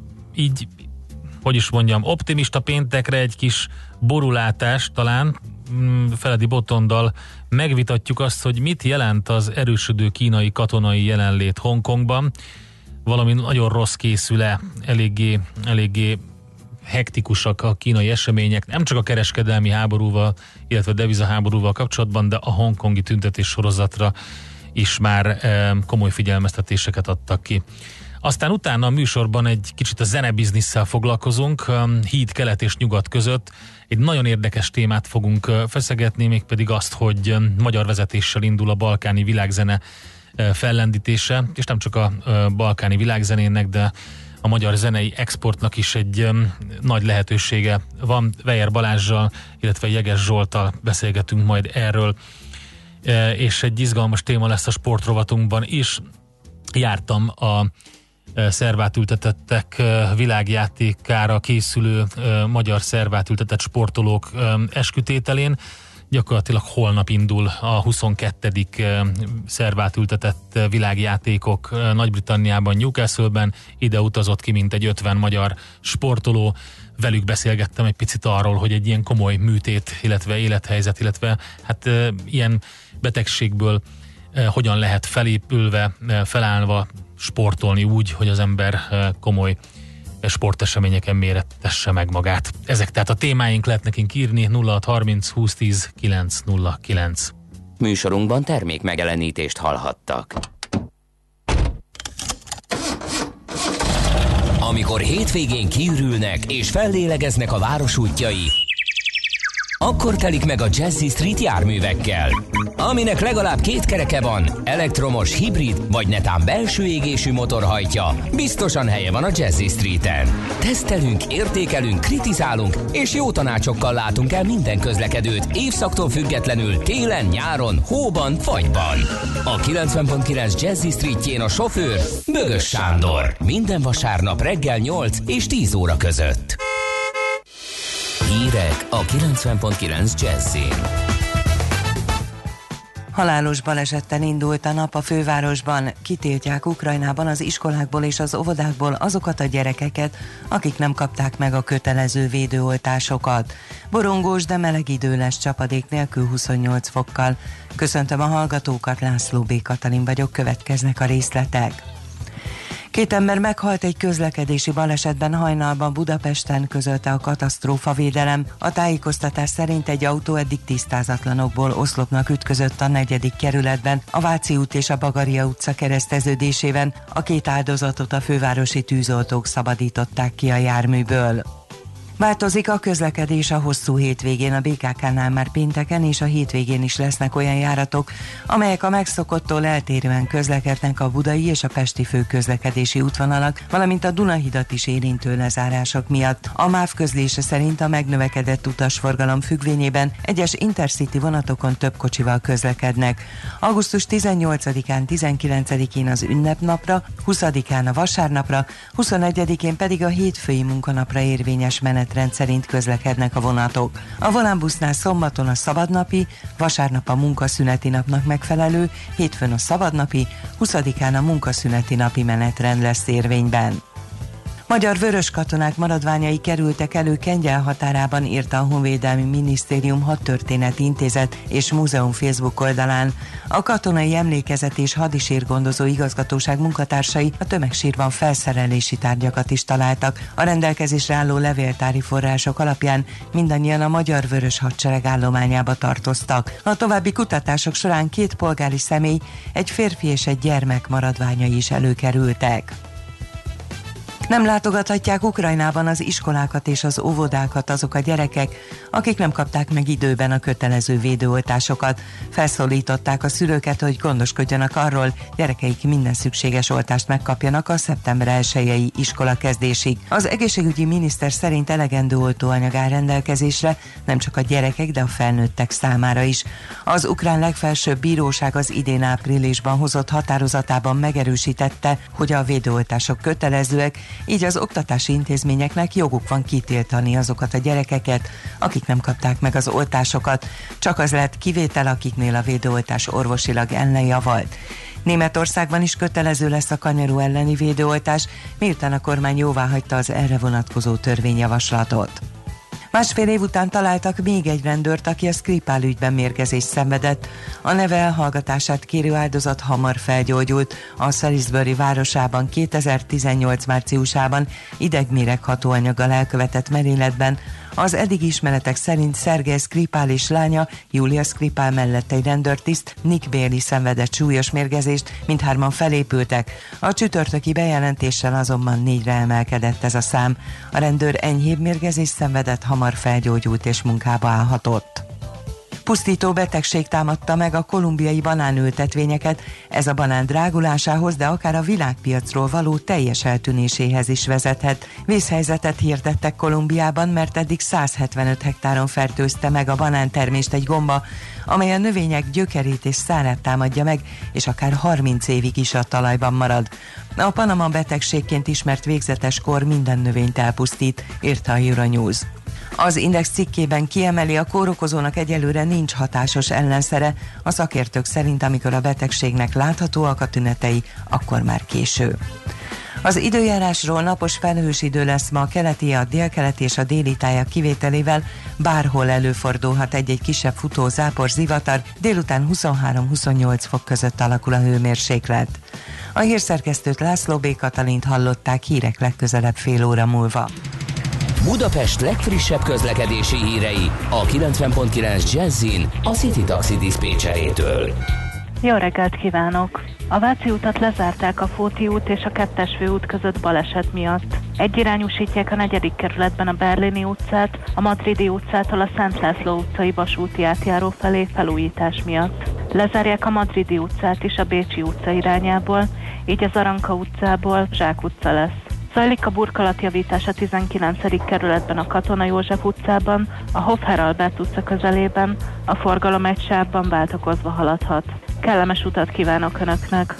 így, hogy is mondjam, optimista péntekre egy kis borulátás talán, Feledi Bottondal megvitatjuk azt, hogy mit jelent az erősödő kínai katonai jelenlét Hongkongban. Valami nagyon rossz készül-e, eléggé hektikusak a kínai események, nem csak a kereskedelmi háborúval, illetve a devizaháborúval kapcsolatban, de a hongkongi tüntetés sorozatra is már komoly figyelmeztetéseket adtak ki. Aztán utána a műsorban egy kicsit a zenebiznisszel foglalkozunk, híd kelet és nyugat között. Egy nagyon érdekes témát fogunk feszegetni, mégpedig azt, hogy magyar vezetéssel indul a balkáni világzene fellendítése, és nem csak a balkáni világzenének, de a magyar zenei exportnak is egy nagy lehetősége van. Weyer Balázssal, illetve Jeges Zsolttal beszélgetünk majd erről, és egy izgalmas téma lesz a sportrovatunkban is. Jártam a szervátültetettek világjátékára készülő magyar szervátültetett sportolók eskütételén. Gyakorlatilag holnap indul a 22. szervátültetett világjátékok Nagy-Britanniában, Newcastle-ben. Ide utazott ki mintegy 50 magyar sportoló. Velük beszélgettem egy picit arról, hogy egy ilyen komoly műtét, illetve élethelyzet, illetve hát ilyen betegségből hogyan lehet felépülve, felállva sportolni úgy, hogy az ember komoly sporteseményeken mérettesse meg magát. Ezek tehát a témáink, lehet nekünk írni 0630 2010 909. Műsorunkban termék megjelenítést hallhattak. Amikor hétvégén kiürülnek és fellélegeznek a város útjai, akkor telik meg a Jazzy Street járművekkel. Aminek legalább 2 kereke van, elektromos, hibrid vagy netán belső égésű motor hajtja, biztosan helye van a Jazzy Streeten. Tesztelünk, értékelünk, kritizálunk és jó tanácsokkal látunk el minden közlekedőt évszaktól függetlenül télen, nyáron, hóban, fagyban. A 90.9 Jazzy Streetjén a sofőr Bögös Sándor. Minden vasárnap reggel 8 és 10 óra között. Hírek a 90.9 Jazzin. Halálos balesettel indult a nap a fővárosban. Kitiltják Ukrajnában az iskolákból és az óvodákból azokat a gyerekeket, akik nem kapták meg a kötelező védőoltásokat. Borongós, de meleg idő lesz csapadék nélkül 28 fokkal. Köszöntöm a hallgatókat, László B. Katalin vagyok, következnek a részletek. 2 ember meghalt egy közlekedési balesetben hajnalban Budapesten, közölte a katasztrófavédelem. A tájékoztatás szerint egy autó eddig tisztázatlanokból oszlopnak ütközött a 4. kerületben, a Váci út és a Bagaria utca kereszteződésében. A 2 áldozatot a fővárosi tűzoltók szabadították ki a járműből. Változik a közlekedés a hosszú hétvégén. A BKK-nál már pénteken és a hétvégén is lesznek olyan járatok, amelyek a megszokottól eltérően közlekednek a budai és a pesti főközlekedési útvonalak, valamint a Dunahidat is érintő lezárások miatt. A MÁV közlése szerint a megnövekedett utasforgalom függvényében egyes intercity vonatokon több kocsival közlekednek. Augusztus 18-án, 19-én az ünnepnapra, 20-án a vasárnapra, 21-én pedig a hétfői munkanapra érvényes menetrend szerint közlekednek a vonatok. A volánbusznál szombaton a szabadnapi, vasárnap a munkaszüneti napnak megfelelő, hétfőn a szabadnapi, 20-án a munkaszüneti napi menetrend lesz érvényben. Magyar vörös katonák maradványai kerültek elő Kengyel határában, írta a Honvédelmi Minisztérium Hadtörténeti Intézet és Múzeum Facebook oldalán. A Katonai Emlékezet és Hadisírgondozó Igazgatóság munkatársai a tömegsírban felszerelési tárgyakat is találtak. A rendelkezésre álló levéltári források alapján mindannyian a Magyar Vörös Hadsereg állományába tartoztak. A további kutatások során 2 polgári személy, egy férfi és egy gyermek maradványai is előkerültek. Nem látogathatják Ukrajnában az iskolákat és az óvodákat azok a gyerekek, akik nem kapták meg időben a kötelező védőoltásokat. Felszólították a szülőket, hogy gondoskodjanak arról, gyerekeik minden szükséges oltást megkapjanak a szeptember 1-i iskola kezdésig. Az egészségügyi miniszter szerint elegendő oltóanyag áll rendelkezésre, nem csak a gyerekek, de a felnőttek számára is. Az ukrán legfelsőbb bíróság az idén áprilisban hozott határozatában megerősítette, hogy a védőoltások kötelezőek, így az oktatási intézményeknek joguk van kitiltani azokat a gyerekeket, akik nem kapták meg az oltásokat. Csak az lehet kivétel, akiknél a védőoltás orvosilag ellenjavalt. Németországban is kötelező lesz a kanyaró elleni védőoltás, miután a kormány jóváhagyta az erre vonatkozó törvényjavaslatot. Másfél év után találtak még egy rendőrt, aki a Skripal ügyben mérgezést szenvedett. A neve elhallgatását kérő áldozat hamar felgyógyult. A Salisbury városában 2018 márciusában idegméregható anyaggal elkövetett merényletben az eddig ismeretek szerint Sergej Skripal és lánya, Julia Skripal mellett egy rendőrtiszt, Nick Bailey szenvedett súlyos mérgezést, mindhárman felépültek. A csütörtöki bejelentéssel azonban 4-re emelkedett ez a szám. A rendőr enyhébb mérgezést szenvedett, hamar felgyógyult és munkába állhatott. Pusztító betegség támadta meg a kolumbiai banánültetvényeket. Ez a banán drágulásához, de akár a világpiacról való teljes eltűnéséhez is vezethet. Vészhelyzetet hirdettek Kolumbiában, mert eddig 175 hektáron fertőzte meg a banántermést egy gomba, amely a növények gyökerét és szárát támadja meg, és akár 30 évig is a talajban marad. A Panama betegségként ismert végzetes kór minden növényt elpusztít, írta a Euronews. Az Index cikkében kiemeli, a kórokozónak egyelőre nincs hatásos ellenszere. A szakértők szerint, amikor a betegségnek láthatóak a tünetei, akkor már késő. Az időjárásról: napos felhős idő lesz ma, a keleti, a délkeleti és a déli tájak kivételével, bárhol előfordulhat egy-egy kisebb futó zápor, zivatar, délután 23-28 fok között alakul a hőmérséklet. A hírszerkesztőt, László B. Katalint hallották, hírek legközelebb fél óra múlva. Budapest legfrissebb közlekedési hírei a 90.9 Jazzin a City Taxi diszpécserétől. Jó reggelt kívánok! A Váci utat lezárták a Fóti út és a 2-es főút között baleset miatt. Egyirányúsítják a 4. kerületben a Berlini utcát, a Madridi utcától a Szent László utcai vasúti átjáró felé felújítás miatt. Lezárják a Madridi utcát is a Bécsi utca irányából, így az Aranka utcából Zsák utca lesz. Zajlik a burkolatjavítás a 19. kerületben a Katona József utcában, a Hofher Albert utca közelében, a forgalom egy sávban váltakozva haladhat. Kellemes utat kívánok Önöknek!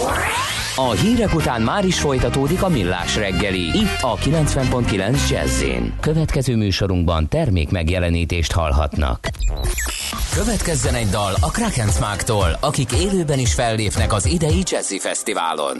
A hírek után már is folytatódik a Millás reggeli, itt a 90.9 Jazz-én. Következő műsorunkban termék megjelenítést hallhatnak. Következzen egy dal a Krakensmárktól, akik élőben is fellépnek az idei Jazzy Fesztiválon.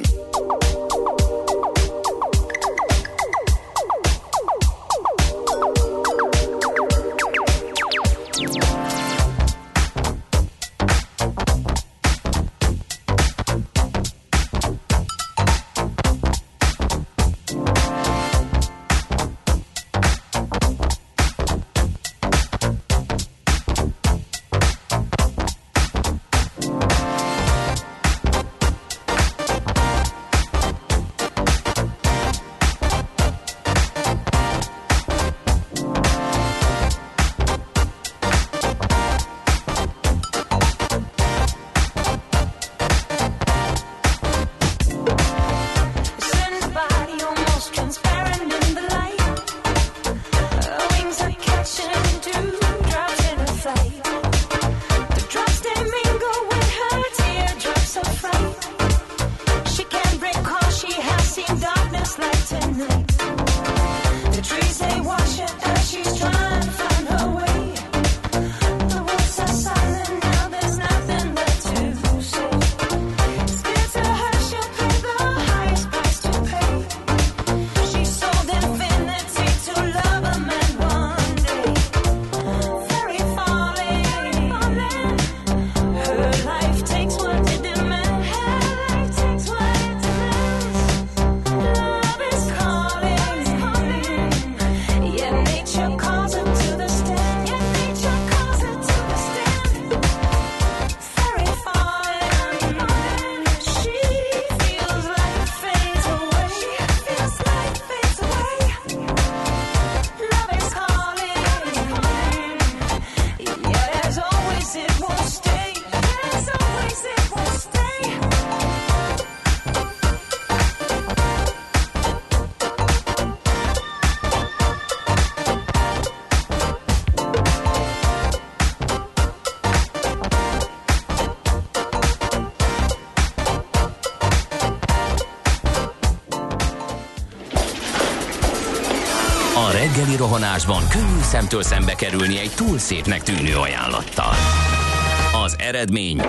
A reggeli rohanásban könnyű szemtől szembe kerülni egy túl szépnek tűnő ajánlattal. Az eredmény...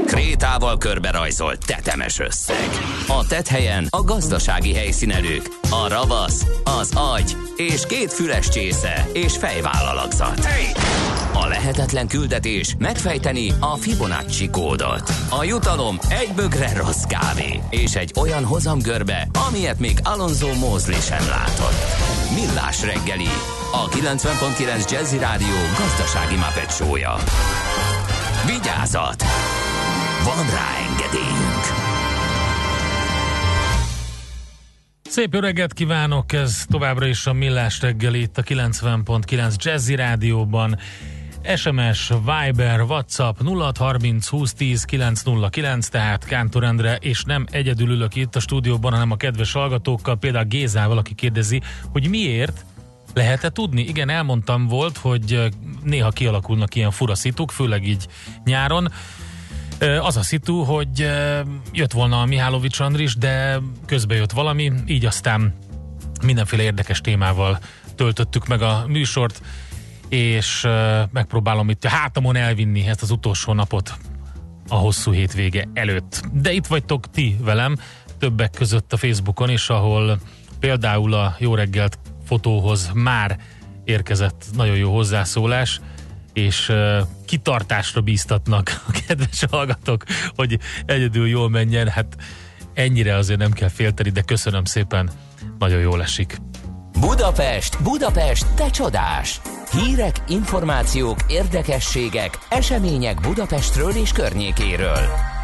krétával körberajzolt tetemes összeg. A tetthelyen a gazdasági helyszínelők, a ravasz, az agy és 2 füles csésze és fejvállalakzat. A lehetetlen küldetés megfejteni a Fibonacci kódot. A jutalom egy bögre rossz kávé és egy olyan hozamgörbe, amilyet még Alonso Mosley sem látott. Millás reggeli, a 90.9 Jazzy Rádió gazdasági Muppet show-ja. Vigyázat! Van rá engedélyünk! Szép jó reggelt kívánok, ez továbbra is a Millás reggeli itt a 90.9 Jazzy Rádióban. SMS, Viber, WhatsApp 0630 2010 909, tehát Kántor Endre, és nem egyedül ülök itt a stúdióban, hanem a kedves hallgatókkal, például Gézával, aki kérdezi, hogy miért. Lehet-e tudni? Igen, elmondtam volt, hogy néha kialakulnak ilyen fura szituk, főleg így nyáron. Az a szitu, hogy jött volna a Mihálovics Andris, de közbe jött valami, így aztán mindenféle érdekes témával töltöttük meg a műsort, és megpróbálom itt hátamon elvinni ezt az utolsó napot a hosszú hétvége előtt. De itt vagytok ti velem, többek között a Facebookon is, ahol például a Jó reggelt fotóhoz már érkezett nagyon jó hozzászólás, és kitartásra bíztatnak a kedves hallgatók, hogy egyedül jól menjen. Hát ennyire azért nem kell félteni, de köszönöm szépen, nagyon jól esik. Budapest, Budapest, te csodás! Hírek, információk, érdekességek, események Budapestről és környékéről.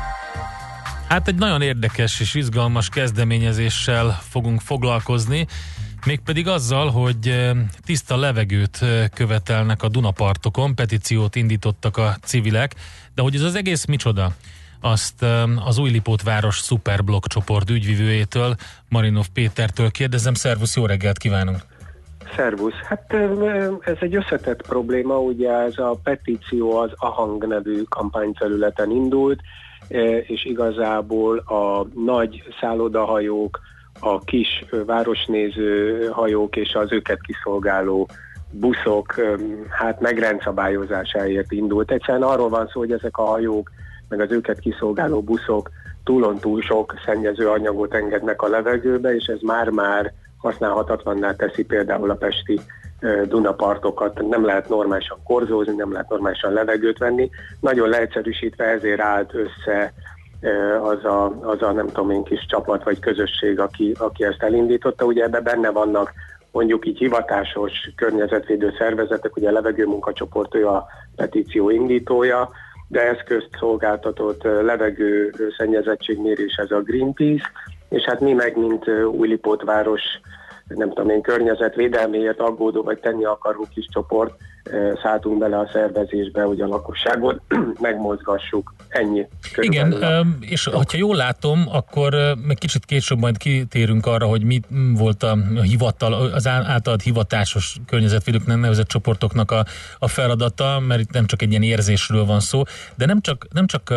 Hát egy nagyon érdekes és izgalmas kezdeményezéssel fogunk foglalkozni, mégpedig azzal, hogy tiszta levegőt követelnek a Dunapartokon, petíciót indítottak a civilek, de hogy ez az egész micsoda, azt az Újlipótváros Szuperblokk csoport ügyvivőjétől, Marinov Pétertől kérdezem. Szervusz, jó reggelt kívánunk! Szervusz! Hát ez egy összetett probléma, ugye ez a petíció az AHANG nevű kampányfelületen indult, és igazából a nagy szállodahajók, a kis városnéző hajók és az őket kiszolgáló buszok hát megrendszabályozásáért indult. Egyszerűen arról van szó, hogy ezek a hajók, meg az őket kiszolgáló buszok túl sok szennyező anyagot engednek a levegőbe, és ez már használhatatlanná teszi például a pesti Dunapartokat. Nem lehet normálisan korzózni, nem lehet normálisan levegőt venni. Nagyon leegyszerűsítve ezért állt össze az a nem tudom én kis csapat vagy közösség, aki ezt elindította. Ugye ebben benne vannak mondjuk így hivatásos környezetvédő szervezetek, ugye a levegőmunkacsoport, ő a petíció indítója, de eszközt szolgáltatott levegő szennyezettségmérés ez a Greenpeace, és hát mi meg, mint Újlipótváros, nem tudom én, környezetvédelméért aggódó vagy tenni akaró kis csoport, szálltunk bele a szervezésbe, hogy a lakosságot megmozgassuk. Ennyi. Igen, és hogyha jól látom, akkor meg kicsit később majd kitérünk arra, hogy mi volt a hivatal, az általad hivatásos környezetvédőknek nevezett csoportoknak a feladata, mert itt nem csak egy ilyen érzésről van szó, de nem csak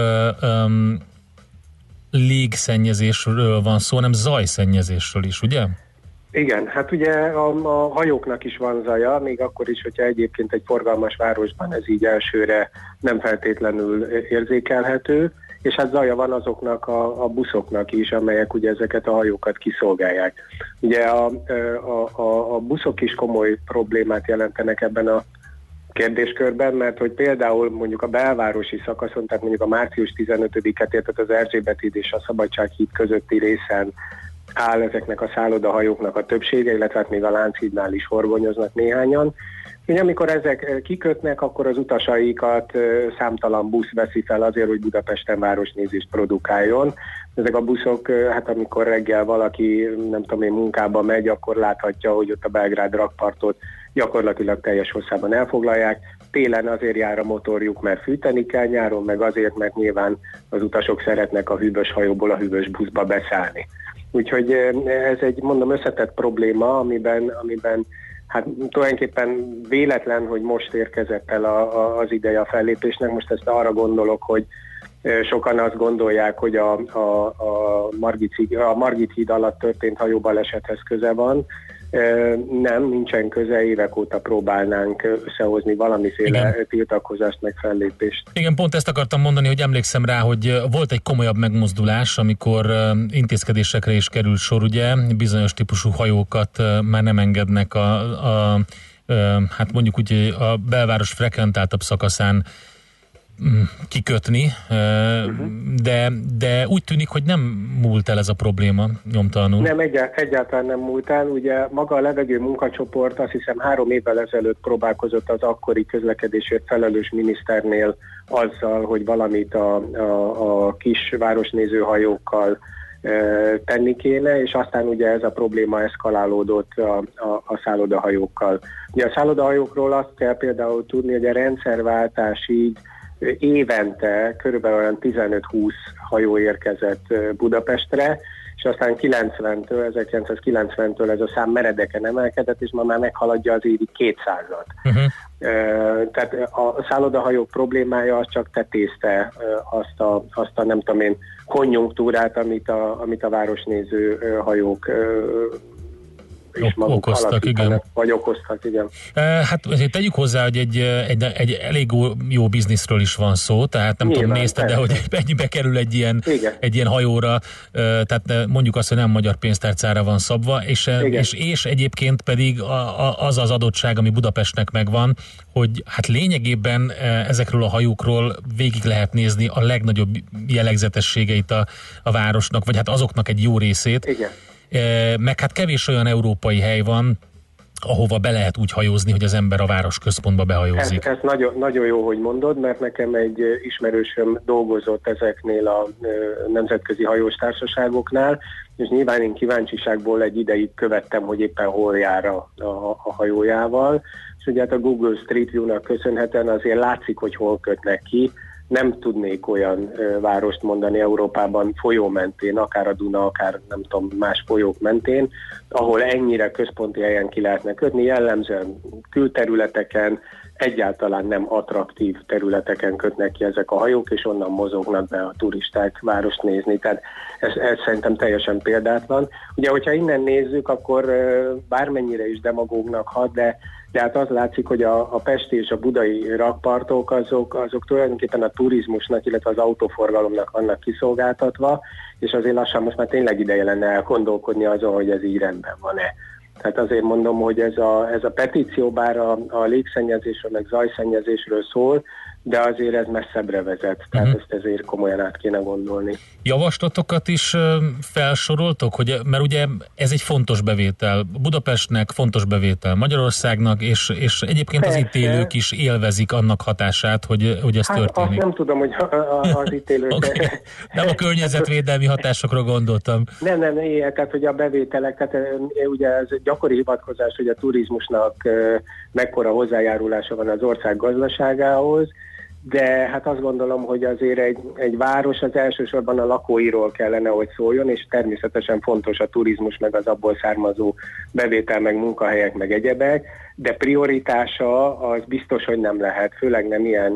légszennyezésről van szó, hanem zajszennyezésről is, ugye? Igen, hát ugye a hajóknak is van zaja, még akkor is, hogyha egyébként egy forgalmas városban ez így elsőre nem feltétlenül érzékelhető, és hát zaja van azoknak a buszoknak is, amelyek ugye ezeket a hajókat kiszolgálják. Ugye a buszok is komoly problémát jelentenek ebben a kérdéskörben, mert hogy például mondjuk a belvárosi szakaszon, tehát mondjuk a március 15-et, tehát az Erzsébet híd és a Szabadsághíd közötti részen áll ezeknek a szállodahajóknak a többsége, illetve hát még a Lánchídnál is horgonyoznak néhányan. Ugye amikor ezek kikötnek, akkor az utasaikat számtalan busz veszi fel azért, hogy Budapesten városnézést produkáljon. Ezek a buszok, hát amikor reggel valaki, nem tudom én, munkába megy, akkor láthatja, hogy ott a Belgrád rakpartot gyakorlatilag teljes hosszában elfoglalják. Télen azért jár a motorjuk, mert fűteni kell, nyáron meg azért, mert nyilván az utasok szeretnek a hűvös hajóból a hűvös buszba beszállni. Úgyhogy ez egy, mondom, összetett probléma, amiben hát tulajdonképpen véletlen, hogy most érkezett el az ideje a fellépésnek. Most ezt arra gondolok, hogy sokan azt gondolják, hogy a Margit híd alatt történt hajóbalesethez köze van. Nem, nincsen köze, évek óta próbálnánk összehozni valamiféle tiltakozást, meg fellépést. Igen, pont ezt akartam mondani, hogy emlékszem rá, hogy volt egy komolyabb megmozdulás, amikor intézkedésekre is került sor, ugye, bizonyos típusú hajókat már nem engednek hát mondjuk úgy a belváros frekventáltabb szakaszán kikötni, de úgy tűnik, hogy nem múlt el ez a probléma nyomtalanul. Nem, egyáltalán nem múlt el. Ugye maga a levegő munkacsoport azt hiszem 3 évvel ezelőtt próbálkozott az akkori közlekedésért felelős miniszternél azzal, hogy valamit a kis városnéző hajókkal tenni kéne, és aztán ugye ez a probléma eszkalálódott a szállodahajókkal. Ugye a szállodahajókról azt kell például tudni, hogy a rendszerváltás így évente körülbelül olyan 15-20 hajó érkezett Budapestre, és aztán 1990-től ez a szám meredeken emelkedett, és ma már meghaladja az évi 200-at. Tehát a szállodahajók problémája az csak tetézte azt a nem tudom én konjunktúrát, amit a városnéző hajók is maguk okoztak, igen. Vagy okoztak, igen. Hát azért tegyük hozzá, hogy egy elég jó bizniszről is van szó, tehát nem tudom, nézted, de hogy mennyibe kerül egy ilyen hajóra, tehát mondjuk azt, hogy nem magyar pénztárcára van szabva, és egyébként pedig az az adottság, ami Budapestnek megvan, hogy hát lényegében ezekről a hajókról végig lehet nézni a legnagyobb jellegzetességeit a városnak, vagy hát azoknak egy jó részét. Igen. Meg hát kevés olyan európai hely van, ahova be lehet úgy hajózni, hogy az ember a városközpontba behajózik. Ez nagyon, nagyon jó, hogy mondod, mert nekem egy ismerősöm dolgozott ezeknél a nemzetközi hajós társaságoknál, és nyilván én kíváncsiságból egy ideig követtem, hogy éppen hol jár a hajójával, és ugye hát a Google Street View-nak köszönhetően azért látszik, hogy hol kötnek ki. Nem tudnék olyan várost mondani Európában folyó mentén, akár a Duna, akár nem tudom, más folyók mentén, ahol ennyire központi helyen ki lehetne kötni, jellemzően külterületeken, egyáltalán nem attraktív területeken kötnek ki ezek a hajók, és onnan mozognak be a turisták várost nézni. Tehát ez szerintem teljesen példátlan. Ugye, hogyha innen nézzük, akkor bármennyire is demagógnak hat, de hát az látszik, hogy a pesti és a budai rakpartok azok tulajdonképpen a turizmusnak, illetve az autóforgalomnak vannak kiszolgáltatva, és azért lassan most már tényleg ideje lenne elgondolkodni azon, hogy ez így rendben van-e. Tehát azért mondom, hogy ez a petíció bár a légszennyezésről, meg zajszennyezésről szól, de azért ez messzebbre vezet, tehát ezt ezért komolyan át kéne gondolni. Javaslatokat is felsoroltok, mert ugye ez egy fontos bevétel, Budapestnek fontos bevétel, Magyarországnak, és egyébként persze. Az itt élők is élvezik annak hatását, hogy ez történik. Azt nem tudom, hogy az itt élők... Okay. Nem a környezetvédelmi hatásokra gondoltam. Nem, tehát hogy a bevételek, tehát ugye ez gyakori hivatkozás, hogy a turizmusnak mekkora hozzájárulása van az ország gazdaságához, de hát azt gondolom, hogy azért egy város az elsősorban a lakóiról kellene, hogy szóljon, és természetesen fontos a turizmus, meg az abból származó bevétel, meg munkahelyek, meg egyebek, de prioritása az biztos, hogy nem lehet, főleg nem ilyen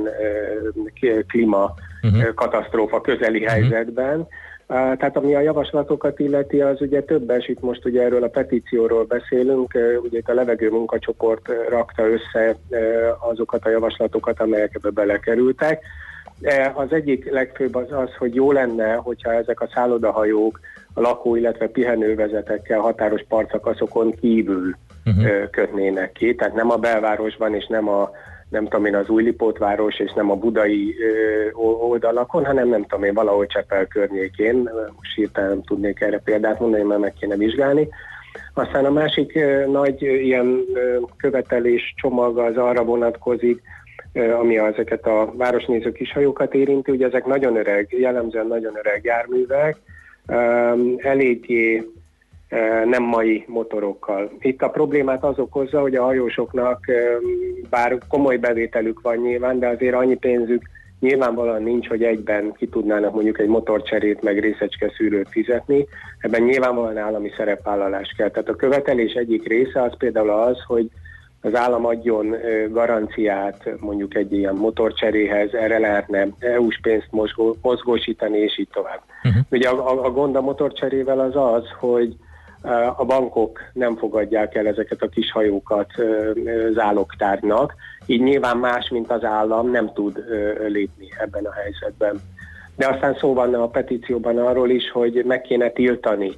klímakatasztrófa közeli helyzetben. Tehát ami a javaslatokat illeti, az ugye többes, itt most ugye erről a petícióról beszélünk, ugye itt a levegő munkacsoport rakta össze azokat a javaslatokat, amelyek ebbe belekerültek. Az egyik legfőbb az, hogy jó lenne, hogyha ezek a szállodahajók a lakó, illetve pihenővezetekkel határos partszakaszokon kívül kötnének ki, tehát nem a belvárosban és nem tudom én, az Újlipótváros és nem a budai oldalakon, hanem nem tudom én, valahol Csepel környékén, most hirtelen nem tudnék erre példát mondani, mert meg kéne vizsgálni. Aztán a másik nagy ilyen követelés csomag az arra vonatkozik, ami ezeket a városnéző kishajókat érinti, ugye ezek nagyon öreg, jellemzően nagyon öreg járművek, eléggé nem mai motorokkal. Itt a problémát az okozza, hogy a hajósoknak bár komoly bevételük van nyilván, de azért annyi pénzük nyilvánvalóan nincs, hogy egyben ki tudnának mondjuk egy motorcserét meg részecske szűrőt fizetni. Ebben nyilvánvalóan állami szerepvállalás kell. Tehát a követelés egyik része az például az, hogy az állam adjon garanciát mondjuk egy ilyen motorcseréhez, erre lehetne EU-s pénzt mozgósítani, és így tovább. Ugye a gond a motorcserével az, hogy a bankok nem fogadják el ezeket a kis hajókat zálogtárgynak, így nyilván más, mint az állam nem tud lépni ebben a helyzetben. De aztán szó van a petícióban arról is, hogy meg kéne tiltani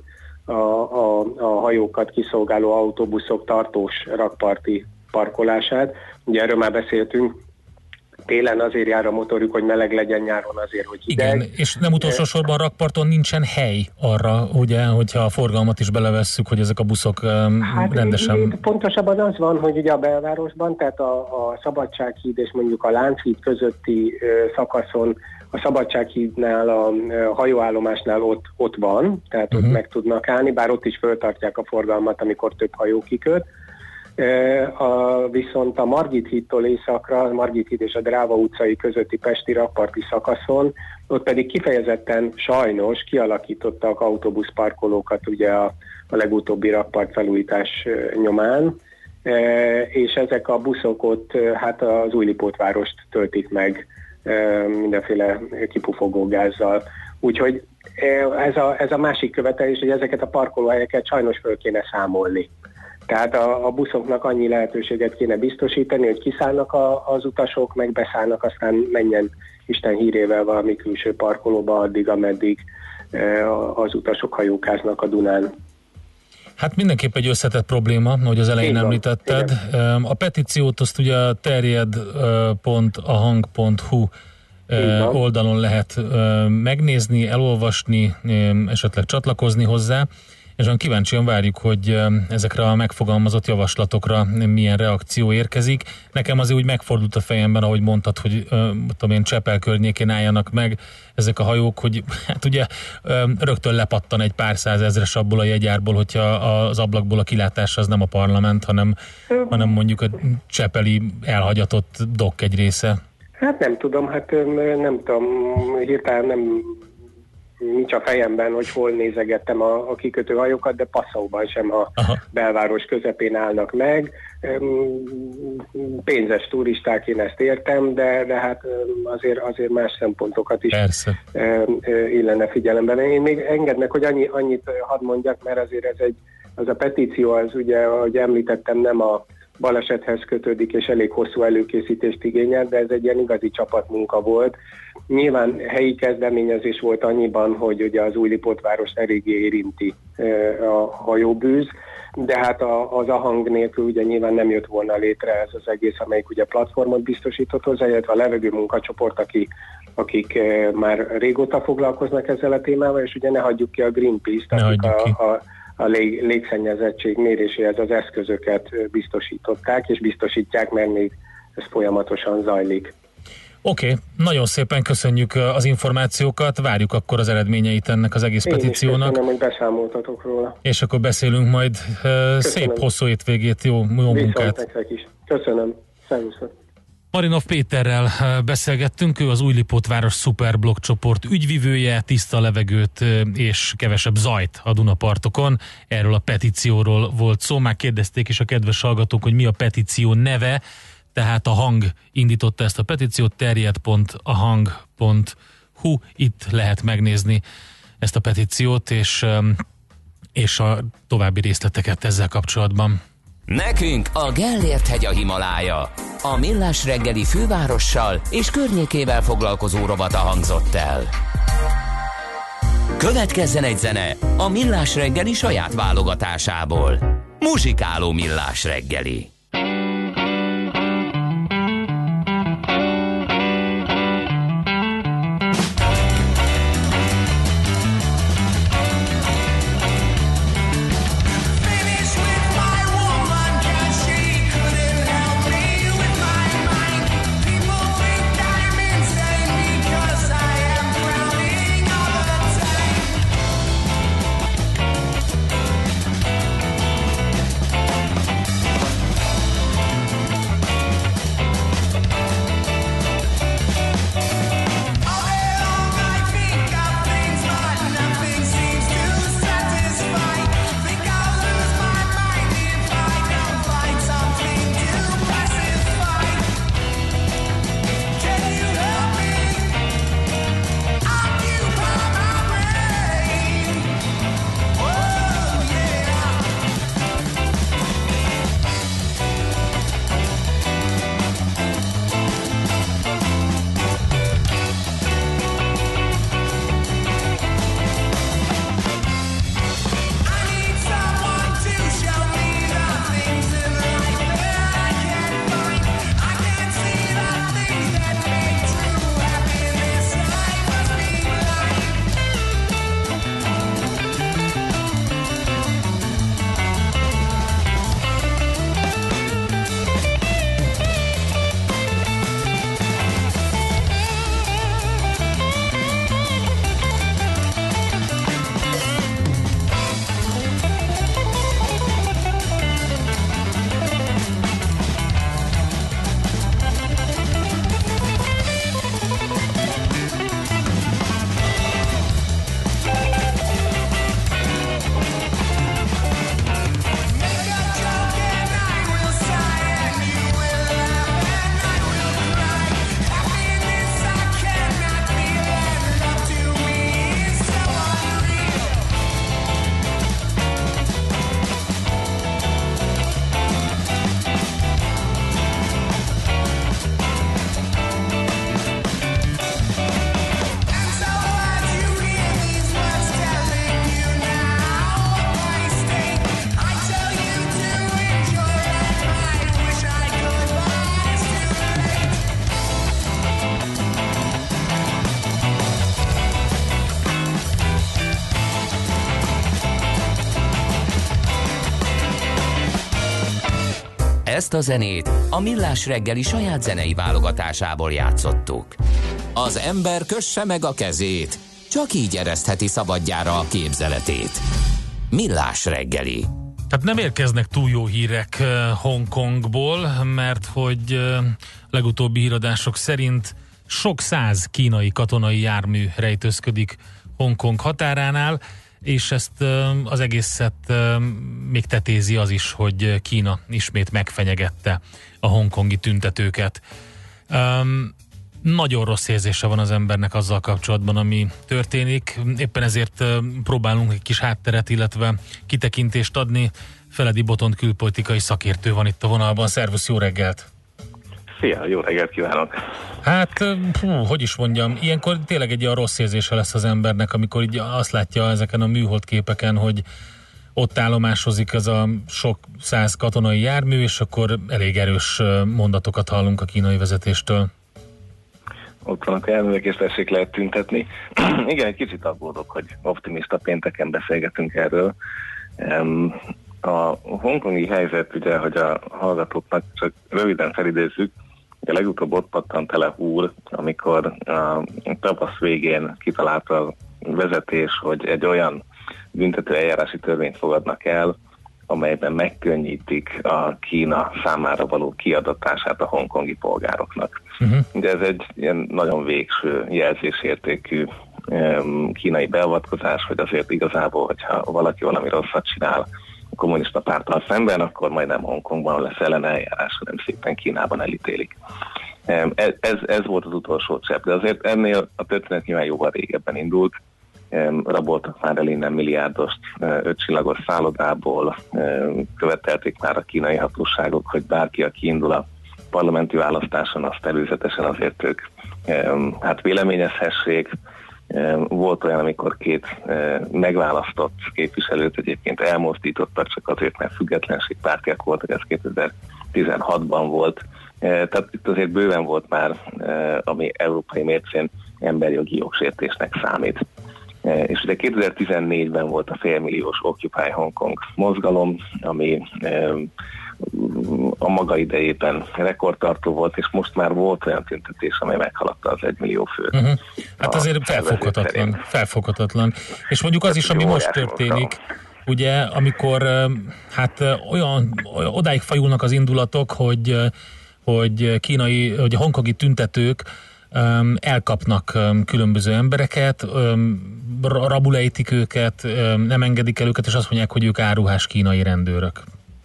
a hajókat kiszolgáló autóbuszok tartós rakparti parkolását. Ugye erről már beszéltünk, télen azért jár a motorjuk, hogy meleg legyen, nyáron azért, hogy hideg. Igen, és nem utolsó sorban a rakparton nincsen hely arra, ugye, hogyha a forgalmat is belevesszük, hogy ezek a buszok rendesen... Pontosabban az van, hogy ugye a belvárosban, tehát a Szabadsághíd és mondjuk a Lánchíd közötti szakaszon, a Szabadsághídnál, a hajóállomásnál ott van, tehát ott meg tudnak állni, bár ott is föltartják a forgalmat, amikor több hajó kiköt. Viszont a Margit hídtól északra, a Margit híd és a Dráva utcai közötti pesti rakparti szakaszon, ott pedig kifejezetten sajnos kialakítottak autóbuszparkolókat ugye a legutóbbi rakpartfelújítás nyomán, és ezek a buszok ott hát az Újlipótvárost töltik meg mindenféle kipufogógázzal. Úgyhogy ez a másik követelés, hogy ezeket a parkolóhelyeket sajnos föl kéne számolni. Tehát a buszoknak annyi lehetőséget kéne biztosítani, hogy kiszállnak az utasok, meg beszállnak, aztán menjen Isten hírével valami külső parkolóba addig, ameddig az utasok hajókáznak a Dunán. Hát mindenképp egy összetett probléma, ahogy az elején említetted. Igen. A petíciót azt ugye a terjed.ahang.hu oldalon lehet megnézni, elolvasni, esetleg csatlakozni hozzá, és olyan kíváncsian várjuk, hogy ezekre a megfogalmazott javaslatokra milyen reakció érkezik. Nekem azért úgy megfordult a fejemben, ahogy mondtad, hogy tudom én, Csepel környékén álljanak meg ezek a hajók, hogy hát ugye rögtön lepattan egy pár százezres abból a jegyárból, hogyha az ablakból a kilátás az nem a parlament, hanem mondjuk a csepeli elhagyatott dokk egy része. Hát nem tudom, hirtelen nincs a fejemben, hogy hol nézegettem a kikötő hajókat, de Passauban sem a belváros közepén állnak meg. Pénzes turisták, én ezt értem, de hát azért más szempontokat is illene figyelembe. Én még engednek, hogy annyit hadd mondjak, mert azért az a petíció, az ugye, ahogy említettem, nem a balesethez kötődik, és elég hosszú előkészítést igényelt, de ez egy ilyen igazi csapatmunka volt. Nyilván helyi kezdeményezés volt annyiban, hogy ugye az Újlipótvárost eléggé érinti a hajóbűz, de hát az Ahang nélkül ugye nyilván nem jött volna létre ez az egész, amelyik ugye platformot biztosított hozzá, illetve a levegő munkacsoport, akik már régóta foglalkoznak ezzel a témával, és ugye ne hagyjuk ki a Greenpeace-t, akik a légszennyezettség méréséhez az eszközöket biztosították, és biztosítják, mert még ez folyamatosan zajlik. Oké, nagyon szépen köszönjük az információkat, várjuk akkor az eredményeit ennek az egész petíciónak. Köszönöm, hogy beszámoltatok róla. És akkor beszélünk majd. Szép hosszú hétvégét, jó munkát. Nektek is. Köszönöm. Szervusztok. Marinov Péterrel beszélgettünk, ő az Újlipótváros Szuperblokk csoport ügyvivője, tiszta levegőt és kevesebb zajt a Dunapartokon. Erről a petícióról volt szó, már kérdezték is a kedves hallgatók, hogy mi a petíció neve, tehát a Hang indította ezt a petíciót, terjed.ahang.hu, itt lehet megnézni ezt a petíciót és a további részleteket ezzel kapcsolatban. Nekünk a Gellért-hegy a Himalája. A Millás reggeli fővárossal és környékével foglalkozó rovata hangzott el. Következzen egy zene a Millás reggeli saját válogatásából. Muzsikáló Millás reggeli. Ezt a zenét a Millás reggeli saját zenei válogatásából játszottuk. Az ember kösse meg a kezét, csak így eresztheti szabadjára a képzeletét. Millás reggeli. Tehát nem érkeznek túl jó hírek Hongkongból, mert hogy legutóbbi híradások szerint sok száz kínai katonai jármű rejtőzködik Hongkong határánál, és ezt az egészet még tetézi az is, hogy Kína ismét megfenyegette a hongkongi tüntetőket. Nagyon rossz érzése van az embernek azzal kapcsolatban, ami történik. Éppen ezért próbálunk egy kis hátteret, illetve kitekintést adni. Feledi Botond külpolitikai szakértő van itt a vonalban. Szervusz, jó reggelt! Szia, jó reggelt kívánok! Hát, hogy is mondjam, ilyenkor tényleg egy olyan rossz érzése lesz az embernek, amikor így azt látja ezeken a műhold képeken, hogy ott állomásozik ez a sok száz katonai jármű, és akkor elég erős mondatokat hallunk a kínai vezetéstől. Ott vannak a járművek, és tessék lehet tüntetni. Igen, egy kicsit aggódok, hogy optimista pénteken beszélgetünk erről. A hongkongi helyzet, ugye, hogy a hallgatóknak csak röviden felidézzük, a legutóbb ott pattant el a húr, amikor a tavasz végén kitalálta a vezetés, hogy egy olyan büntető eljárási törvényt fogadnak el, amelyben megkönnyítik a Kína számára való kiadatását a hongkongi polgároknak. Ugye ez egy ilyen nagyon végső jelzésértékű kínai beavatkozás, hogy azért igazából, hogyha valaki valami rosszat csinál a kommunista párttal szemben, akkor majd nem Hongkongban lesz ellen eljárás, hanem szépen Kínában elítélik. Ez volt az utolsó csepp, de azért ennél a történet nyilván jóval régebben indult. Raboltak már el innen milliárdost 5 csillagos szállodából, követelték már a kínai hatóságok, hogy bárki, aki indul a parlamenti választáson, azt előzetesen azért ők véleményezhessék. Volt olyan, amikor 2 megválasztott képviselőt egyébként elmozdítottak, csak azért, mert függetlenségpártiak voltak, ez 2016-ban volt. Tehát itt azért bőven volt már, ami európai mércén emberjogi jogsértésnek számít. És ugye 2014-ben volt a félmilliós Occupy Hong Kong mozgalom, ami a maga idejében rekordtartó volt, és most már volt olyan tüntetés, amely meghaladta az 1 millió főt. Hát azért felfoghatatlan. És mondjuk az is, ami most történik, ugye, amikor odáig fajulnak az indulatok, hogy a hongkongi tüntetők elkapnak különböző embereket, rabul ejtik őket, nem engedik el őket, és azt mondják, hogy ők áruhás kínai rendőrök.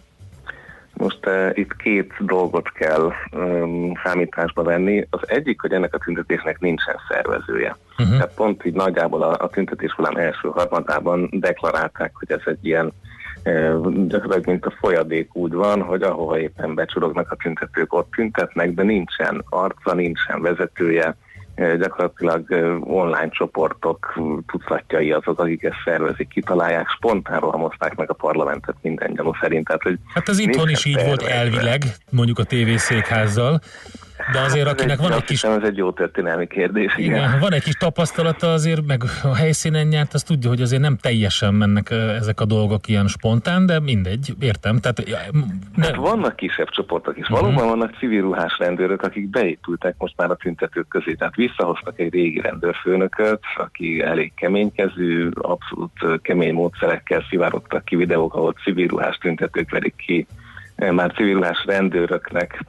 Most itt 2 dolgot kell számításba venni. Az egyik, hogy ennek a tüntetésnek nincsen szervezője. Tehát pont így nagyjából a tüntetés hullám első harmadában deklarálták, hogy ez egy ilyen gyakorlatilag mint a folyadék úgy van, hogy ahova éppen becsurognak a tüntetők, ott tüntetnek, de nincsen arca, nincsen vezetője, gyakorlatilag online csoportok tucatjai azok, akik ezt szervezik, kitalálják, spontán rohamozták meg a parlamentet minden gyanú szerint. Tehát, hogy hát az itthon is így volt elvileg, mondjuk a tévészékházzal, de azért akinek van egy kis... Ez egy jó történelmi kérdés. Igen, van egy kis tapasztalata azért, meg a helyszínen járt, az tudja, hogy azért nem teljesen mennek ezek a dolgok ilyen spontán, de mindegy, értem. Hát vannak kisebb csoportok is. Valóban vannak civil ruhás rendőrök, akik beépültek most már a tüntetők közé. Tehát visszahoztak egy régi rendőrfőnököt, aki elég keménykezű, abszolút kemény módszerekkel szivárogtak ki videók, ahol civil ruhás tüntetők verik ki már civil ruhás rendőröknek.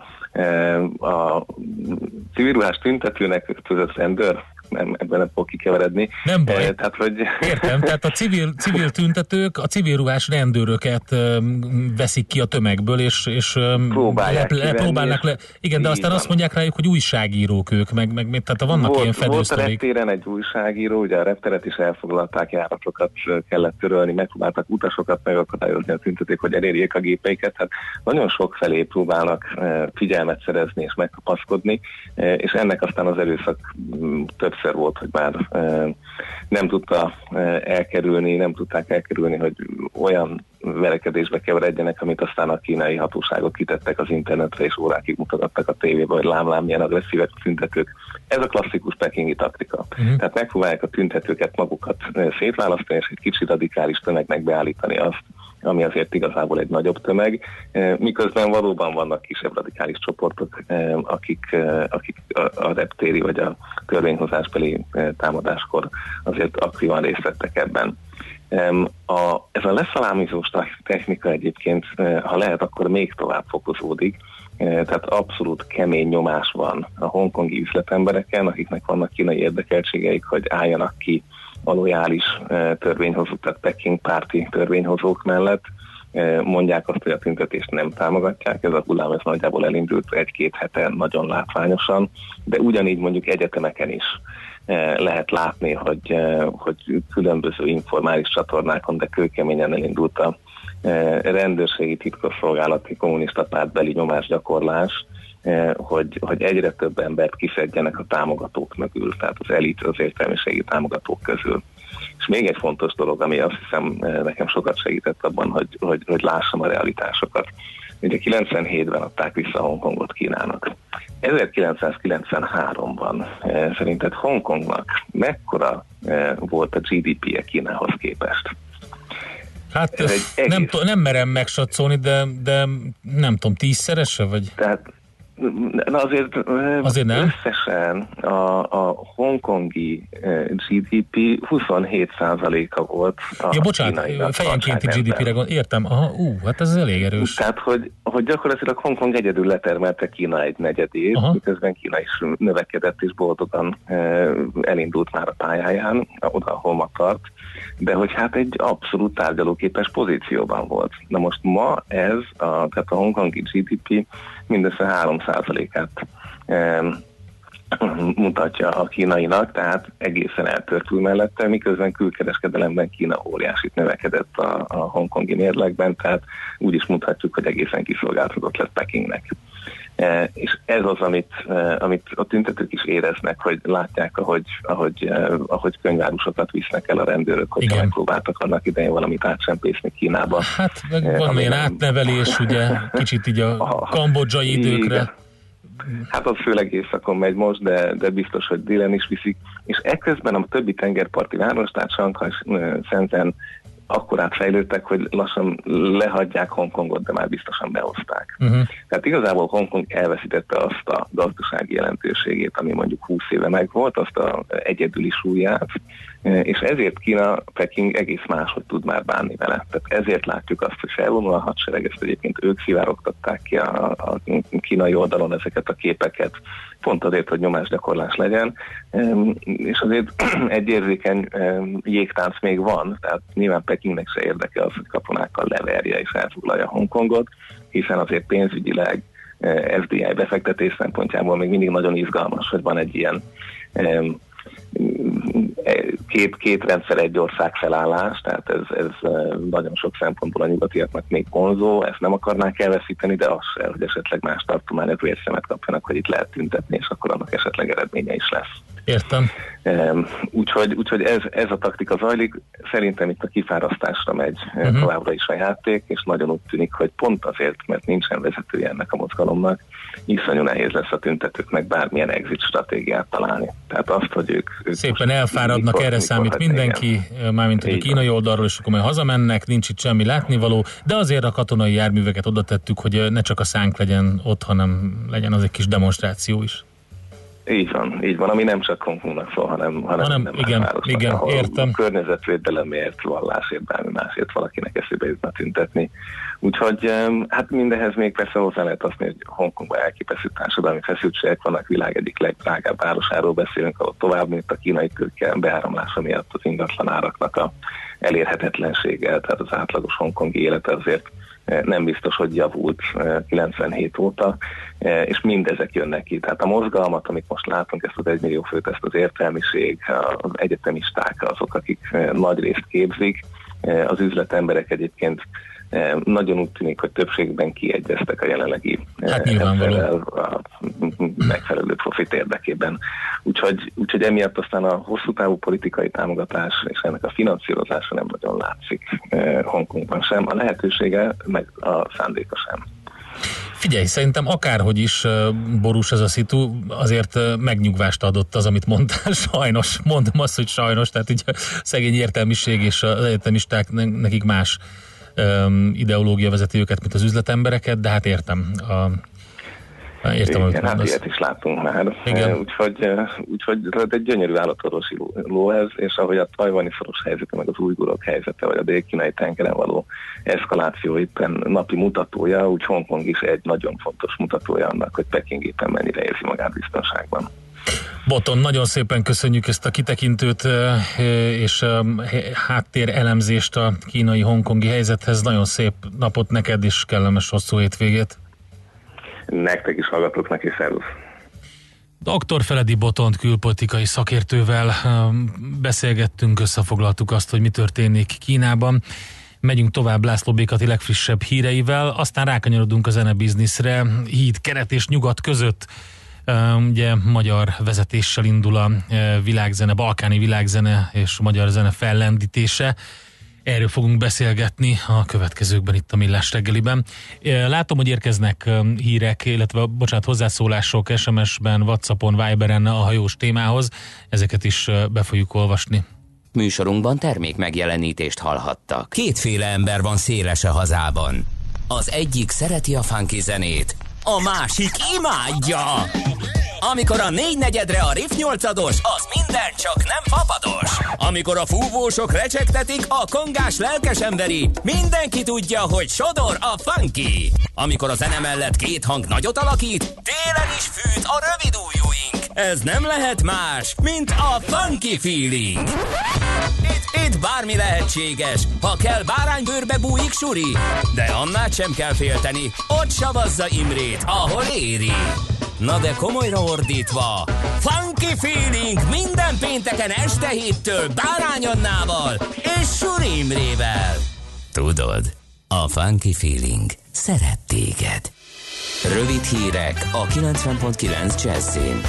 A civilruhás tüntetőnek között rendőr, ebben nem fog kikeveredni. Nem baj. Tehát, hogy... Értem, tehát a civil tüntetők a civilruhás rendőröket veszik ki a tömegből, és próbálnak le. Igen, de aztán azt mondják rájuk, hogy újságírók ők, tehát vannak ilyen fedősztorik. Volt a reptéren egy újságíró, ugye a repteret is elfoglalták, járatokat kellett törölni, megpróbáltak utasokat megakadályozni a tüntetők, hogy elérjék a gépeiket. Hát nagyon sok felé próbálnak figyelmet szerezni és megkapaszkodni, és ennek aztán az erőszak többször volt, hogy már nem tudták elkerülni, hogy olyan verekedésbe keveredjenek, amit aztán a kínai hatóságok kitettek az internetre, és órákig mutattak a tévébe, hogy lám milyen agresszívek a tüntetők. Ez a klasszikus pekingi taktika. Tehát megpróbálják a tüntetőket magukat szétválasztani, és egy kicsi radikális tömegnek beállítani azt, ami azért igazából egy nagyobb tömeg, miközben valóban vannak kisebb radikális csoportok, akik a reptéri vagy a törvényhozásbeli támadáskor azért aktívan részt vettek ebben. Ez a leszalámizós technika egyébként, ha lehet, akkor még tovább fokozódik, tehát abszolút kemény nyomás van a hongkongi üzletembereken, akiknek vannak kínai érdekeltségeik, hogy álljanak ki a lojális törvényhozók, tehát Peking párti törvényhozók mellett, mondják azt, hogy a tüntetést nem támogatják, ez a hullám ez nagyjából elindult 1-2 hete nagyon látványosan, de ugyanígy mondjuk egyetemeken is lehet látni, hogy különböző informális csatornákon, de kőkeményen elindult a rendőrségi titkosszolgálati kommunista pártbeli nyomásgyakorlás, hogy egyre több embert kiszedjenek a támogatók mögül, tehát az elit, az értelmiségi támogatók közül. És még egy fontos dolog, ami azt hiszem nekem sokat segített abban, hogy lássam a realitásokat. Ugye 97-ben adták vissza Hongkongot Kínának. 1993-ban szerinted Hongkongnak mekkora volt a GDP-je Kínához képest? Hát nem merem megsatszolni, de nem tudom, 10-szerese vagy? Tehát azért nem? Összesen a hongkongi GDP 27%-a volt a bocsánat, fejenkénti GDP-re értem. Aha, hát ez elég erős. Tehát, hogy gyakorlatilag Hongkong egyedül letermelte Kína egy negyedét, miközben Kína is növekedett és boldogan elindult már a pályáján, oda, ahol ma tart, de hogy hát egy abszolút tárgyalóképes pozícióban volt. Na most ma tehát a hongkongi GDP mindössze 3%-át mutatja a kínainak, tehát egészen eltörtül mellette, miközben külkereskedelemben Kína óriásit növekedett a hongkongi mérlegben, tehát úgy is mutatjuk, hogy egészen kiszolgáltatott lett Pekingnek. És ez az, amit a tüntetők is éreznek, hogy látják, ahogy könyvárusokat visznek el a rendőrök, hogy megpróbáltak annak idején valamit átsempészni Kínába. Hát van ilyen átnevelés, ugye, kicsit így a kambodzsai időkre. Igen. Hát az főleg északon megy most, de biztos, hogy délen is viszik. És ekközben a többi tengerparti város, tehát Sanghaj, Shenzhen akkorát fejlődtek, hogy lassan lehagyják Hongkongot, de már biztosan behozták. Tehát igazából Hongkong elveszítette azt a gazdasági jelentőségét, ami mondjuk 20 éve megvolt, azt a egyedüli súlyát, és ezért Peking egész máshogy tud már bánni vele. Tehát ezért látjuk azt, hogy felvonul a hadsereg, ezt egyébként ők szivárogtatták ki a kínai oldalon ezeket a képeket, pont azért, hogy nyomásgyakorlás legyen, és azért egy érzékeny jégtánc még van, tehát nyilván Pekingnek se érdeke az, hogy katonákkal leverje és elfoglalja Hongkongot, hiszen azért pénzügyileg FDI befektetés szempontjából még mindig nagyon izgalmas, hogy van egy ilyen két rendszer, egy ország felállás, tehát ez nagyon sok szempontból a nyugatiaknak még vonzó, ezt nem akarnák elveszíteni, de az se, hogy esetleg más tartományok vérszemet kapjanak, hogy itt lehet tüntetni, és akkor annak esetleg eredménye is lesz. Értem. Úgyhogy ez a taktika zajlik. Szerintem itt a kifárasztásra megy továbbra is a játék, és nagyon úgy tűnik, hogy pont azért, mert nincsen vezetője ennek a mozgalomnak, iszonyú nehéz lesz a tüntetőknek bármilyen exit stratégiát találni. Tehát azt, hogy ők szépen elfáradnak, erre számít mindenki, mármint hogy a kínai oldalról, és akkor majd hazamennek, nincs itt semmi látnivaló, de azért a katonai járműveket oda tettük, hogy ne csak a szánk legyen ott, hanem legyen az egy kis demonstráció is. Így van, ami nem csak Hongkongnak szól, hanem igen, értem. Környezetvédelemért, vallásért, bármi másért valakinek eszébe jutna tüntetni. Úgyhogy hát mindenhez még persze hozzá lehet azt mondani, hogy Hongkongban elképesztő társadalmi feszültségek vannak, világ egyik legdrágább városáról beszélünk, ahol tovább nőtt a kínai tőke beáramlása miatt az ingatlan áraknak a elérhetetlensége, tehát az átlagos hongkongi élete azért nem biztos, hogy javult 97 óta, és mindezek jönnek ki. Tehát a mozgalmat, amit most látunk, ezt az 1 millió főt, ezt az értelmiség, az egyetemisták, azok, akik nagy részt képzik, az üzletemberek egyébként nagyon úgy tűnik, hogy többségben kiegyeztek a jelenlegi a megfelelő profit érdekében. Úgyhogy emiatt aztán a hosszú távú politikai támogatás és ennek a finanszírozása nem nagyon látszik Hongkongban sem, a lehetősége meg a szándéka sem. Figyelj, szerintem akárhogy is borús ez a szitu, azért megnyugvást adott az, amit mondtál, sajnos. Mondom azt, hogy sajnos, tehát így a szegény értelmiség és az egyetemisták nekik más ideológia vezeti őket, mint az üzletembereket, de hát értem. Értem, igen, hát ilyet is látunk már. Úgyhogy egy gyönyörű állatorvosi ló ez, és ahogy a tajvani szoros helyzete, meg az ujgurok helyzete, vagy a dél-kínai tengeren való eszkaláció éppen napi mutatója, úgy Hongkong is egy nagyon fontos mutatója annak, hogy Peking éppen mennyire érzi magát biztonságban. Botton, nagyon szépen köszönjük ezt a kitekintőt és háttér elemzést a kínai-hongkongi helyzethez. Nagyon szép napot neked, és kellemes hosszú hétvégét. Nektek is, hallgatóknak is, szervusz. Dr. Feledi Bottont külpolitikai szakértővel beszélgettünk, összefoglaltuk azt, hogy mi történik Kínában. Megyünk tovább László B. Kati legfrissebb híreivel, aztán rákanyarodunk a zenebizniszre. Híd, kelet és nyugat között ugye magyar vezetéssel indul a világzene, balkáni világzene és magyar zene fellendítése. Erről fogunk beszélgetni a következőkben itt a Millás reggeliben. Látom, hogy érkeznek hírek, illetve hozzászólások SMS-ben, WhatsAppon, Viberen a hajós témához. Ezeket is be fogjuk olvasni. Műsorunkban termék megjelenítést hallhattak. Kétféle ember van széles a hazában. Az egyik szereti a funky zenét, a másik imádja. Amikor a 4/4-re a Riff 8-ados, az minden, csak nem fapados. Amikor a fúvósok recsegtetik, a kongás lelkes emberi, mindenki tudja, hogy sodor a funky. Amikor a zene mellett két hang nagyot alakít, télen is fűt a rövid ujjúink. Ez nem lehet más, mint a funky feeling. Itt bármi lehetséges, ha kell báránybőrbe bújik suri, de annál sem kell félteni, ott savazza Imrét, ahol éri. Na de komolyra ordítva, funky feeling minden pénteken este 7-től Bárány Annával és Suri Imrével. Tudod, a funky feeling szeret téged. Rövid hírek a 90.9 Jazzin.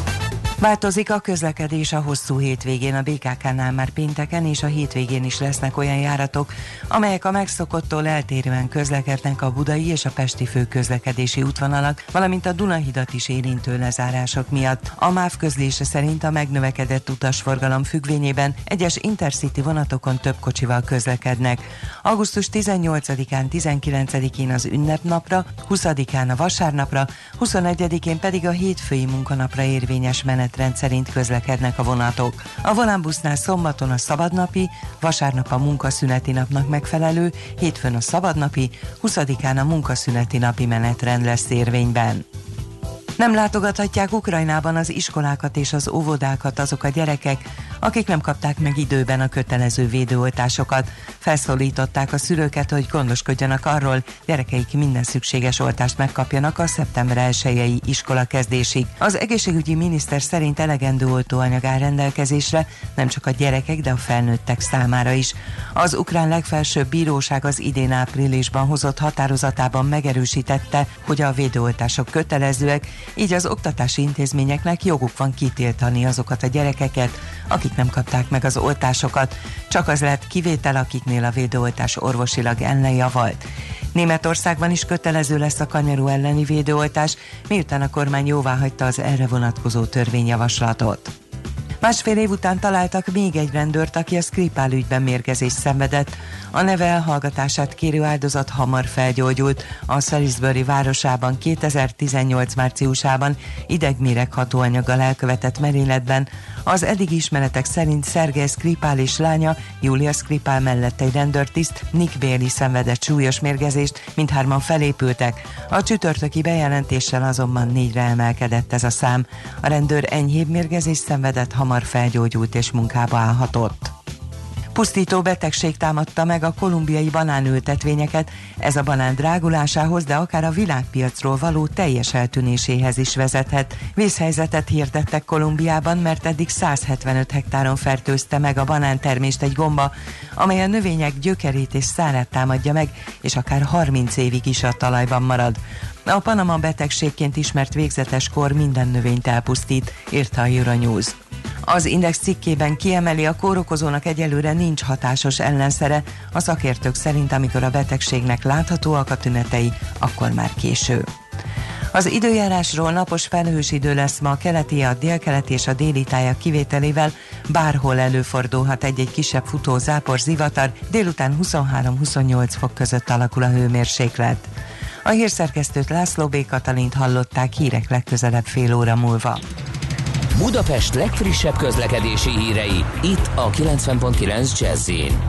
Változik a közlekedés a hosszú hétvégén. A BKK-nál már pénteken és a hétvégén is lesznek olyan járatok, amelyek a megszokottól eltérően közlekednek a budai és a pesti főközlekedési útvonalak, valamint a Dunahidat is érintő lezárások miatt. A MÁV közlése szerint a megnövekedett utasforgalom függvényében egyes intercity vonatokon több kocsival közlekednek. Augusztus 18-án, 19-én az ünnepnapra, 20-án a vasárnapra, 21-én pedig a hétfői munkanapra érvényes menetrend szerint közlekednek a vonatok. A Volánbusznál szombaton a szabadnapi, vasárnap a munkaszüneti napnak megfelelő, hétfőn a szabadnapi, 20-án a munkaszüneti napi menetrend lesz érvényben. Nem látogathatják Ukrajnában az iskolákat és az óvodákat azok a gyerekek, akik nem kapták meg időben a kötelező védőoltásokat. Felszólították a szülőket, hogy gondoskodjanak arról, gyerekeik minden szükséges oltást megkapjanak a szeptember 1-i iskola kezdésig. Az egészségügyi miniszter szerint elegendő oltóanyag áll rendelkezésre, nem csak a gyerekek, de a felnőttek számára is. Az ukrán legfelsőbb bíróság az idén áprilisban hozott határozatában megerősítette, hogy a védőoltások kötelezőek, így az oktatási intézményeknek joguk van kitiltani azokat a gyerekeket, akik nem kapták meg az oltásokat. Csak az lehet kivétel, akiknél a védőoltás orvosilag ellenjavalt. Németországban is kötelező lesz a kanyaró elleni védőoltás, miután a kormány jóváhagyta az erre vonatkozó törvényjavaslatot. Másfél év után találtak még egy rendőrt, aki a Skripal ügyben mérgezést szenvedett. A neve elhallgatását kérő áldozat hamar felgyógyult. A Salisbury városában 2018 márciusában idegméreghatóanyaggal elkövetett merényletben az eddigi ismeretek szerint Szergej Skripal és lánya, Julia Skripal mellett egy rendőrtiszt, Nick Bailey szenvedett súlyos mérgezést, mindhárman felépültek. A csütörtöki bejelentéssel azonban 4-re emelkedett ez a szám. A rendőr enyhébb mérgezést szenvedett, hamar felgyógyult és munkába állhatott. Pusztító betegség támadta meg a kolumbiai banánültetvényeket, ez a banán drágulásához, de akár a világpiacról való teljes eltűnéséhez is vezethet. Vészhelyzetet hirdettek Kolumbiában, mert eddig 175 hektáron fertőzte meg a banántermést egy gomba, amely a növények gyökerét és szárát támadja meg, és akár 30 évig is a talajban marad. A Panama betegségként ismert végzetes kór minden növényt elpusztít, írta a Euronews. Az Index cikkében kiemeli, a kórokozónak egyelőre nincs hatásos ellenszere, a szakértők szerint amikor a betegségnek láthatóak a tünetei, akkor már késő. Az időjárásról: napos felhős idő lesz ma, a keleti, a délkeleti és a déli tájak kivételével, bárhol előfordulhat egy-egy kisebb futó zápor, zivatar, délután 23-28 fok között alakul a hőmérséklet. A hírszerkesztőt, László B. Katalint hallották, hírek legközelebb fél óra múlva. Budapest legfrissebb közlekedési hírei, itt a 90.9 Jazz-in.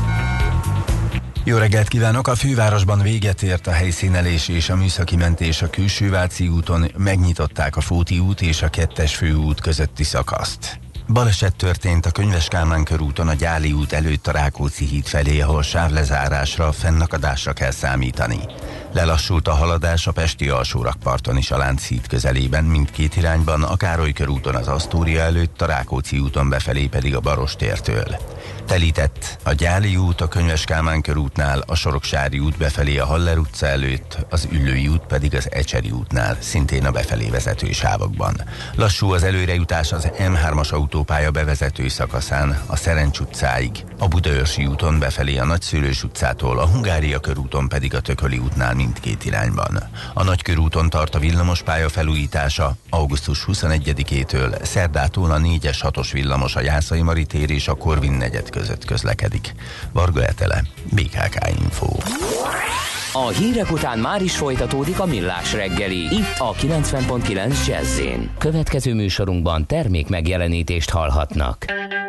Jó reggelt kívánok! A fővárosban véget ért a helyszínelés és a műszaki mentés a Külsőváci úton, megnyitották a Fóti út és a 2-es főút közötti szakaszt. Baleset történt a Könyves Kálmán körúton a Gyáli út előtt a Rákóczi híd felé, ahol sávlezárásra, fennakadásra kell számítani. Lelassult a haladás a pesti alsórakparton is a Lánchíd közelében, mindkét irányban, a Károly körúton az Asztória előtt, a Rákóczi úton befelé pedig a Barostértől. Telített a Gyáli út a Könyves Kálmán körútnál, a Soroksári út befelé a Haller utca előtt, az Üllői út pedig az Ecseri útnál, szintén a befelé vezető sávokban. Lassú az előrejutás az M3-as autópálya bevezető szakaszán, a Szerencs utcáig, a Budaörsi úton befelé a Nagyszőlős utcától, a Hungária körúton pedig a Tököli útnál mindkét irányban. A Nagykörúton tart a villamospálya felújítása, augusztus 21-től szerdától a 4-es 6-os villamos a Jászai Mari tér és a Korvin negyed között közlekedik. Varga Etele, BKK Info. A hírek után már is folytatódik a Millás reggeli, itt a 90.9 Jazz-in. Következő műsorunkban termék megjelenítést hallhatnak.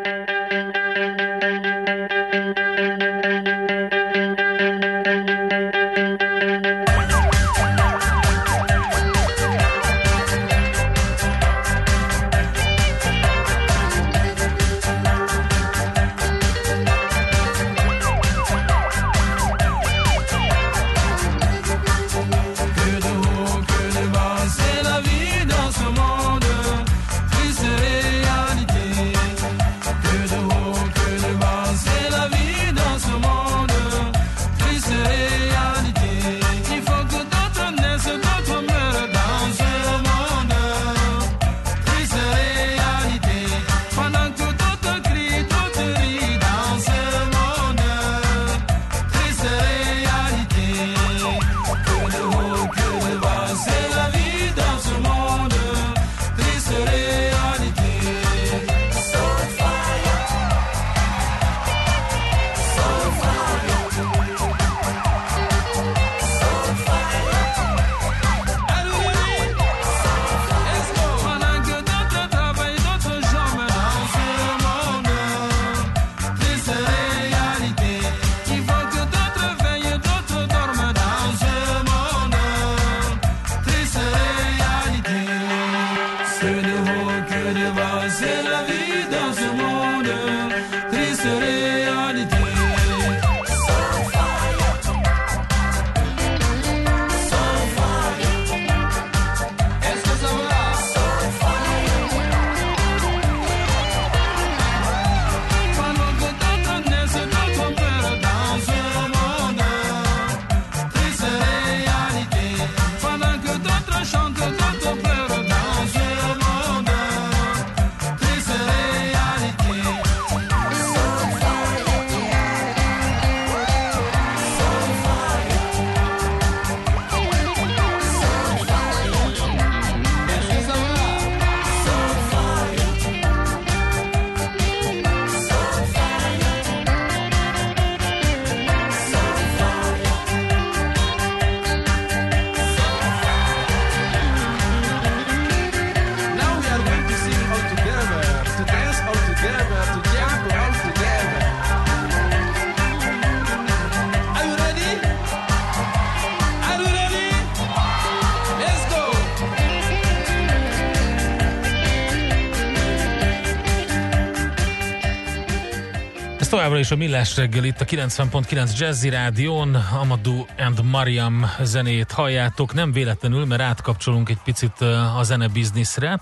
Továbbra is a Millás reggel itt a 90.9 Jazzy Rádión, Amadou and Mariam zenét halljátok, nem véletlenül, mert átkapcsolunk egy picit a zene bizniszre,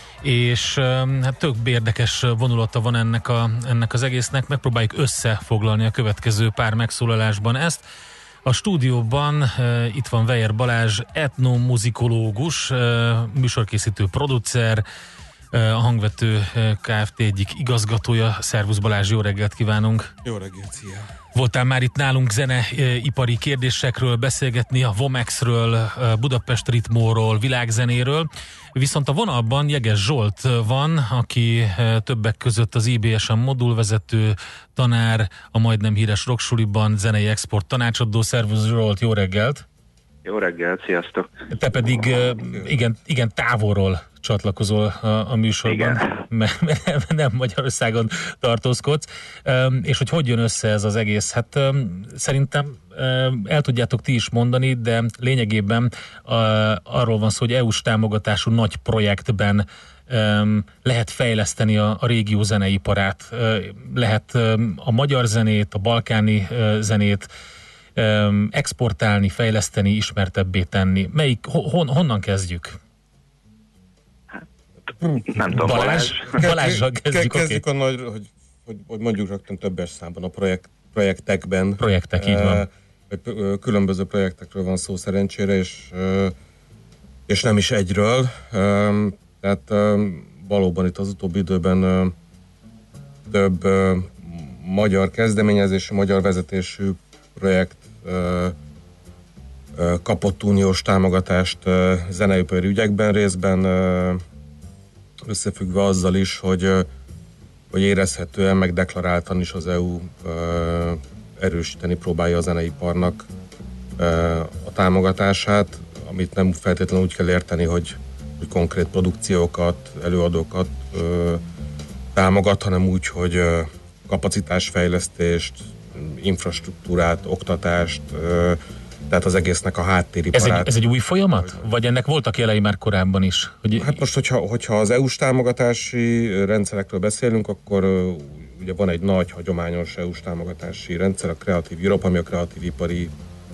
és hát több érdekes vonulata van ennek az egésznek, megpróbáljuk összefoglalni a következő pár megszólalásban ezt. A stúdióban itt van Weyer Balázs, etnomuzikológus, műsorkészítő, producer, a Hangvető Kft. Egyik igazgatója. Szervusz Balázs, jó reggelt kívánunk! Jó reggelt, szia! Voltál már itt nálunk zeneipari kérdésekről beszélgetni, a Vomexről, Budapest Ritmóról, világzenéről, viszont a vonalban Jeges Zsolt van, aki többek között az IBSM modulvezető, tanár, a majdnem híres Rocksuliban zenei export tanácsadó. Szervusz Zsolt, jó reggelt! Jó reggelt, sziasztok! Te pedig igen távolról csatlakozol a műsorban, mert nem Magyarországon tartózkodsz. És hogy jön össze ez az egész? Hát szerintem el tudjátok ti is mondani, de lényegében arról van szó, hogy EU-s támogatású nagy projektben lehet fejleszteni a régió zeneiparát. Lehet a magyar zenét, a balkáni zenét exportálni, fejleszteni, ismertebbé tenni. Honnan kezdjük? Nem tudom, Balázsral kezdjük. Kezdjük a nagy, hogy mondjuk rögtön többes számban a projektekben. Projektek, így van. Különböző projektekről van szó szerencsére, és nem is egyről. Tehát valóban itt az utóbbi időben több magyar kezdeményezésű, magyar vezetésű projekt kapott uniós támogatást zeneipari ügyekben, részben összefüggve azzal is, hogy érezhetően, meg deklaráltan is az EU erősíteni próbálja a zeneiparnak a támogatását, amit nem feltétlenül úgy kell érteni, hogy konkrét produkciókat, előadókat támogat, hanem úgy, hogy kapacitásfejlesztést, infrastruktúrát, oktatást, tehát az egésznek a háttériparát. Ez egy új folyamat? Vagy ennek voltak jelei már korábban is? Hát most, hogyha az EU-s támogatási rendszerekről beszélünk, akkor ugye van egy nagy, hagyományos EU-s támogatási rendszer, a Creative Europe, ami a kreatív ipari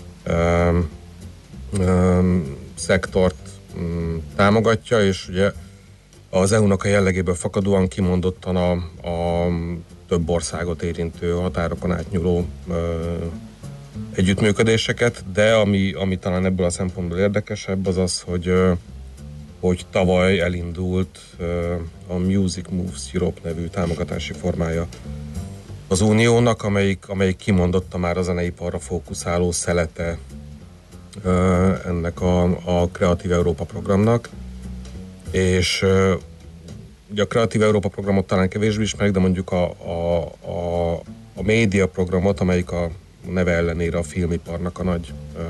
szektort támogatja, és ugye az EU-nak a jellegéből fakadóan kimondottan a több országot érintő határokon átnyúló együttműködéseket, de ami talán ebből a szempontból érdekesebb, az az, hogy tavaly elindult a Music Moves Europe nevű támogatási formája az Uniónak, amelyik kimondottan már a zeneiparra fókuszáló szelete ennek a Kreatív Európa programnak, és ugye a Kreatív Európa programot talán kevésbé ismerik, de mondjuk a média programot, amelyik a neve ellenére a filmiparnak a nagy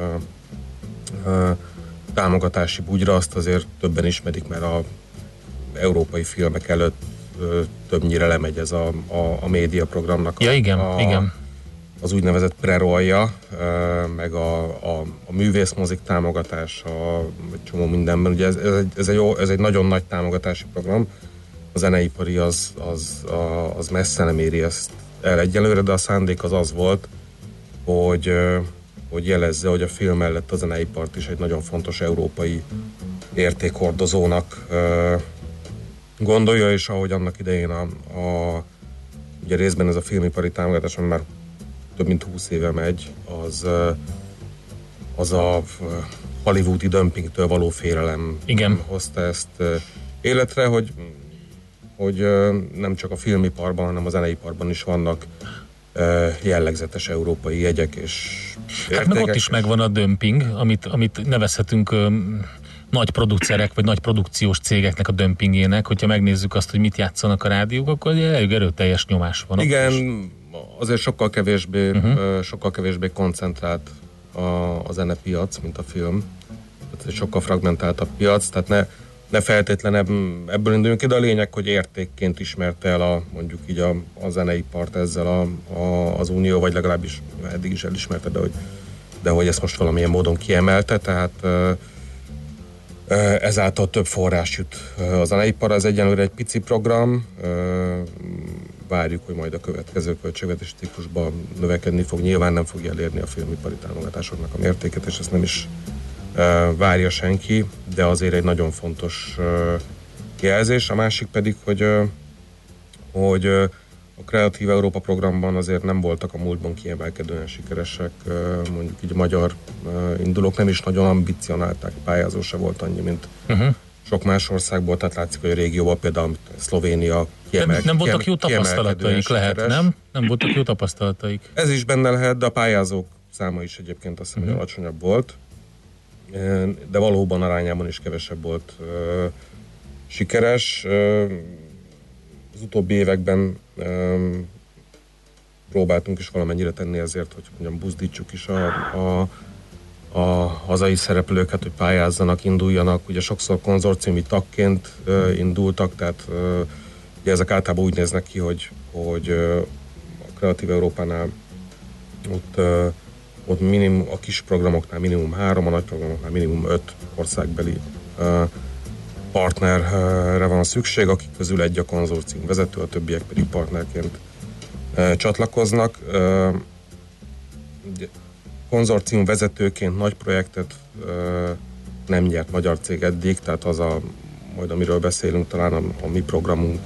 támogatási bugyra, azt azért többen ismerik, mert a európai filmek előtt többnyire lemegy ez a média programnak igen. az úgynevezett prerolja, meg a művészmozik támogatása, egy csomó mindenben. Ugye ez egy nagyon nagy támogatási program. A zeneipari az messze nem éri ezt el egyelőre, de a szándék az volt, hogy jelezze, hogy a film mellett a zeneipart is egy nagyon fontos európai értékhordozónak gondolja, és ahogy annak idején ugye részben ez a filmipari támogatás, ami már több mint 20 éve megy, az a hollywoodi dömpingtől való félelem hozta ezt életre, hogy nem csak a filmiparban, hanem a zeneiparban is vannak jellegzetes európai jegyek és értékek. Hát meg ott is megvan a dömping, amit nevezhetünk nagy producerek, vagy nagy produkciós cégeknek a dömpingének. Hogyha megnézzük azt, hogy mit játszanak a rádiók, akkor elég erőteljes nyomás van. Igen, azért sokkal kevésbé koncentrált a zenepiac, mint a film. Tehát egy sokkal fragmentáltabb piac, tehát ne feltétlenül ebből induljunk ki, de a lényeg, hogy értékként ismerte el mondjuk így a zeneipart ezzel az Unió, vagy legalábbis eddig is elismerte, de hogy ezt most valamilyen módon kiemelte, tehát ezáltal több forrás jut a zeneiparra. Ez egyenlőre egy pici program, várjuk, hogy majd a következő költségvetési ciklusban növekedni fog, nyilván nem fogja elérni a filmipari támogatásoknak a mértéket, és ezt nem is várja senki, de azért egy nagyon fontos jelzés. A másik pedig, hogy a Kreatív Európa programban azért nem voltak a múltban kiemelkedően sikeresek, mondjuk így a magyar indulók nem is nagyon ambicionálták, pályázó se volt annyi, mint sok más országból, tehát látszik, hogy a régióban például Szlovénia nem voltak jó tapasztalataik, lehet, nem? Nem voltak jó tapasztalataik. Ez is benne lehet, de a pályázók száma is egyébként azt hiszem, hogy alacsonyabb volt, de valóban arányában is kevesebb volt sikeres. Az utóbbi években próbáltunk is valamennyire tenni ezért, hogy mondjam, buzdítsuk is a hazai szereplőket, hogy pályázzanak, induljanak. Ugye sokszor konzorciumi tagként indultak, tehát ugye ezek általában úgy néznek ki, hogy a Kreatív Európánál ott minimum, a kis programoknál minimum 3, a nagy programoknál minimum 5 országbeli partnerre van szükség, akik közül egy a konzorcium vezető, a többiek pedig partnerként csatlakoznak. Konzorcium vezetőként nagy projektet nem nyert magyar cég eddig, tehát az majd amiről beszélünk, talán a mi programunk,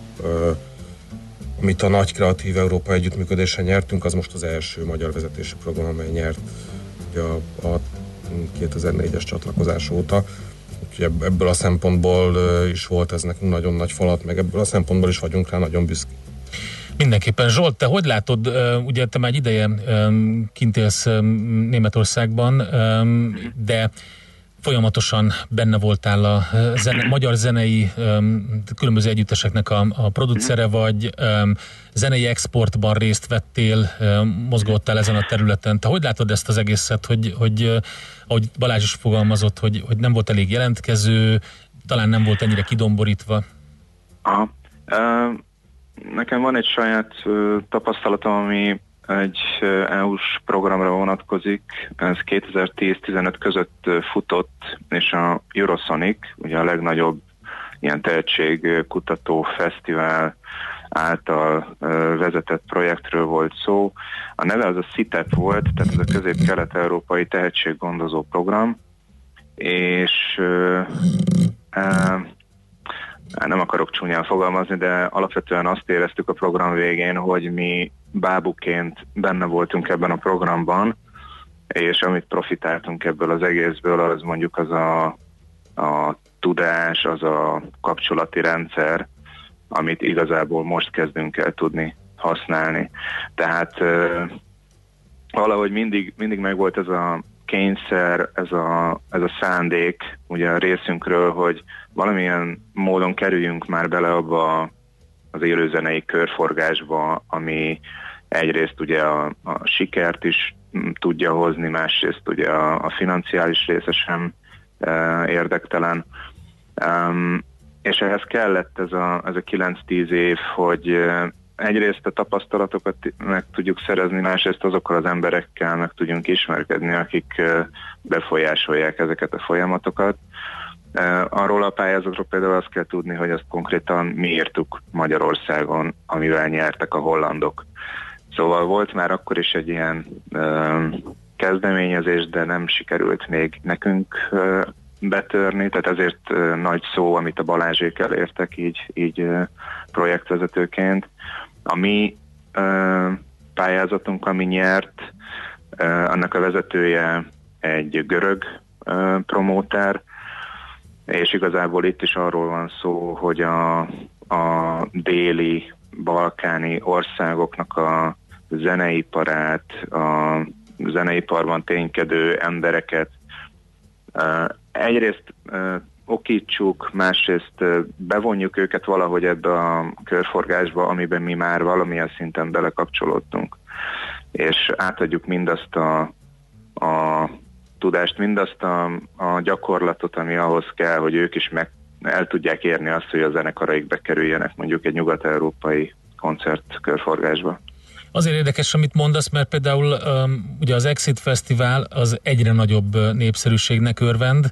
amit a nagy Kreatív Európa együttműködésen nyertünk, az most az első magyar vezetési program, amely nyert ugye a 2004-es csatlakozás óta. Úgyhogy ebből a szempontból is volt ez nekünk nagyon nagy falat, meg ebből a szempontból is vagyunk rá nagyon büszkék. Mindenképpen. Zsolt, te hogy látod, ugye te már egy ideje kint élsz Németországban, de folyamatosan benne voltál a magyar zenei különböző együtteseknek a producere vagy, zenei exportban részt vettél, mozgottál ezen a területen. Te hogy látod ezt az egészet, hogy ahogy Balázs is fogalmazott, hogy nem volt elég jelentkező, talán nem volt ennyire kidomborítva? Aha. Nekem van egy saját tapasztalatom, ami egy EU-s programra vonatkozik. Ez 2010-15 között futott, és a Eurosonic, ugye a legnagyobb ilyen tehetségkutató fesztivál által vezetett projektről volt szó. A neve az a CITEP volt, tehát ez a Közép-Kelet-Európai Tehetséggondozó Program, és nem akarok csúnyán fogalmazni, de alapvetően azt éreztük a program végén, hogy mi bábuként benne voltunk ebben a programban, és amit profitáltunk ebből az egészből, az mondjuk az a tudás, az a kapcsolati rendszer, amit igazából most kezdünk el tudni használni. Tehát valahogy mindig megvolt ez a kényszer, ez a szándék ugye a részünkről, hogy valamilyen módon kerüljünk már bele abba az élőzenei körforgásba, ami egyrészt ugye a sikert is tudja hozni, másrészt ugye a financiális része sem érdektelen. És ehhez kellett ez a 9-10 év, hogy egyrészt a tapasztalatokat meg tudjuk szerezni, másrészt azokkal az emberekkel meg tudjunk ismerkedni, akik befolyásolják ezeket a folyamatokat. Arról a pályázatról például azt kell tudni, hogy azt konkrétan mi írtuk Magyarországon, amivel nyertek a hollandok. Szóval volt már akkor is egy ilyen kezdeményezés, de nem sikerült még nekünk betörni, tehát ezért nagy szó, amit a Balázsék elértek így projektvezetőként. A mi pályázatunk, ami nyert, annak a vezetője egy görög promóter, és igazából itt is arról van szó, hogy a déli balkáni országoknak a zeneiparát, a zeneiparban ténykedő embereket egyrészt okítsuk, másrészt bevonjuk őket valahogy ebbe a körforgásba, amiben mi már valamilyen szinten belekapcsolódtunk. És átadjuk mindazt a tudást, mindazt a gyakorlatot, ami ahhoz kell, hogy ők is el tudják érni azt, hogy a zenekaraik bekerüljenek mondjuk egy nyugat-európai koncertkörforgásba. Azért érdekes, amit mondasz, mert például ugye az Exit Fesztivál az egyre nagyobb népszerűségnek örvend.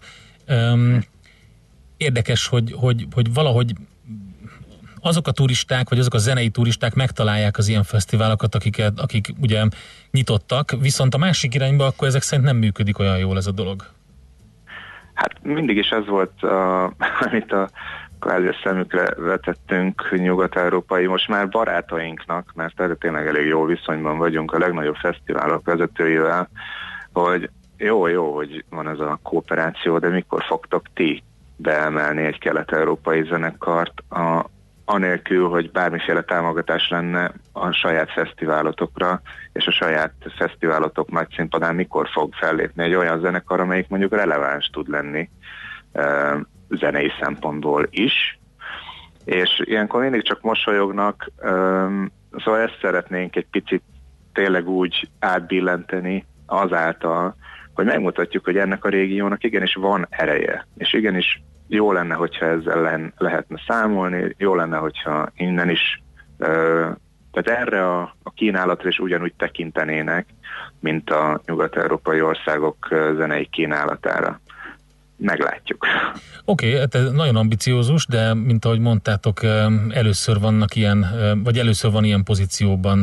Érdekes, hogy valahogy azok a turisták, vagy azok a zenei turisták megtalálják az ilyen fesztiválokat, akik ugye nyitottak, viszont a másik irányba akkor ezek szerint nem működik olyan jól ez a dolog. Hát mindig is ez volt, amit a kvázi szemükre vetettünk nyugat-európai, most már barátainknak, mert erre tényleg elég jó viszonyban vagyunk a legnagyobb fesztiválok vezetőivel, hogy jó, hogy van ez a kooperáció, de mikor fogtok ti beemelni egy kelet-európai zenekart, anélkül, hogy bármiféle támogatás lenne a saját fesztiválotokra, és a saját fesztiválotok nagy színpadán mikor fog fellépni egy olyan zenekar, amelyik mondjuk releváns tud lenni zenei szempontból is. És ilyenkor mindig csak mosolyognak, szóval ezt szeretnénk egy picit tényleg úgy átbillenteni azáltal, hogy megmutatjuk, hogy ennek a régiónak igenis van ereje, és igenis jó lenne, hogyha ezzel lehetne számolni, jó lenne, hogyha innen is, tehát erre a kínálatra is ugyanúgy tekintenének, mint a nyugat-európai országok zenei kínálatára. Meglátjuk. Oké, hát ez nagyon ambiciózus, de mint ahogy mondtátok, először van ilyen pozícióban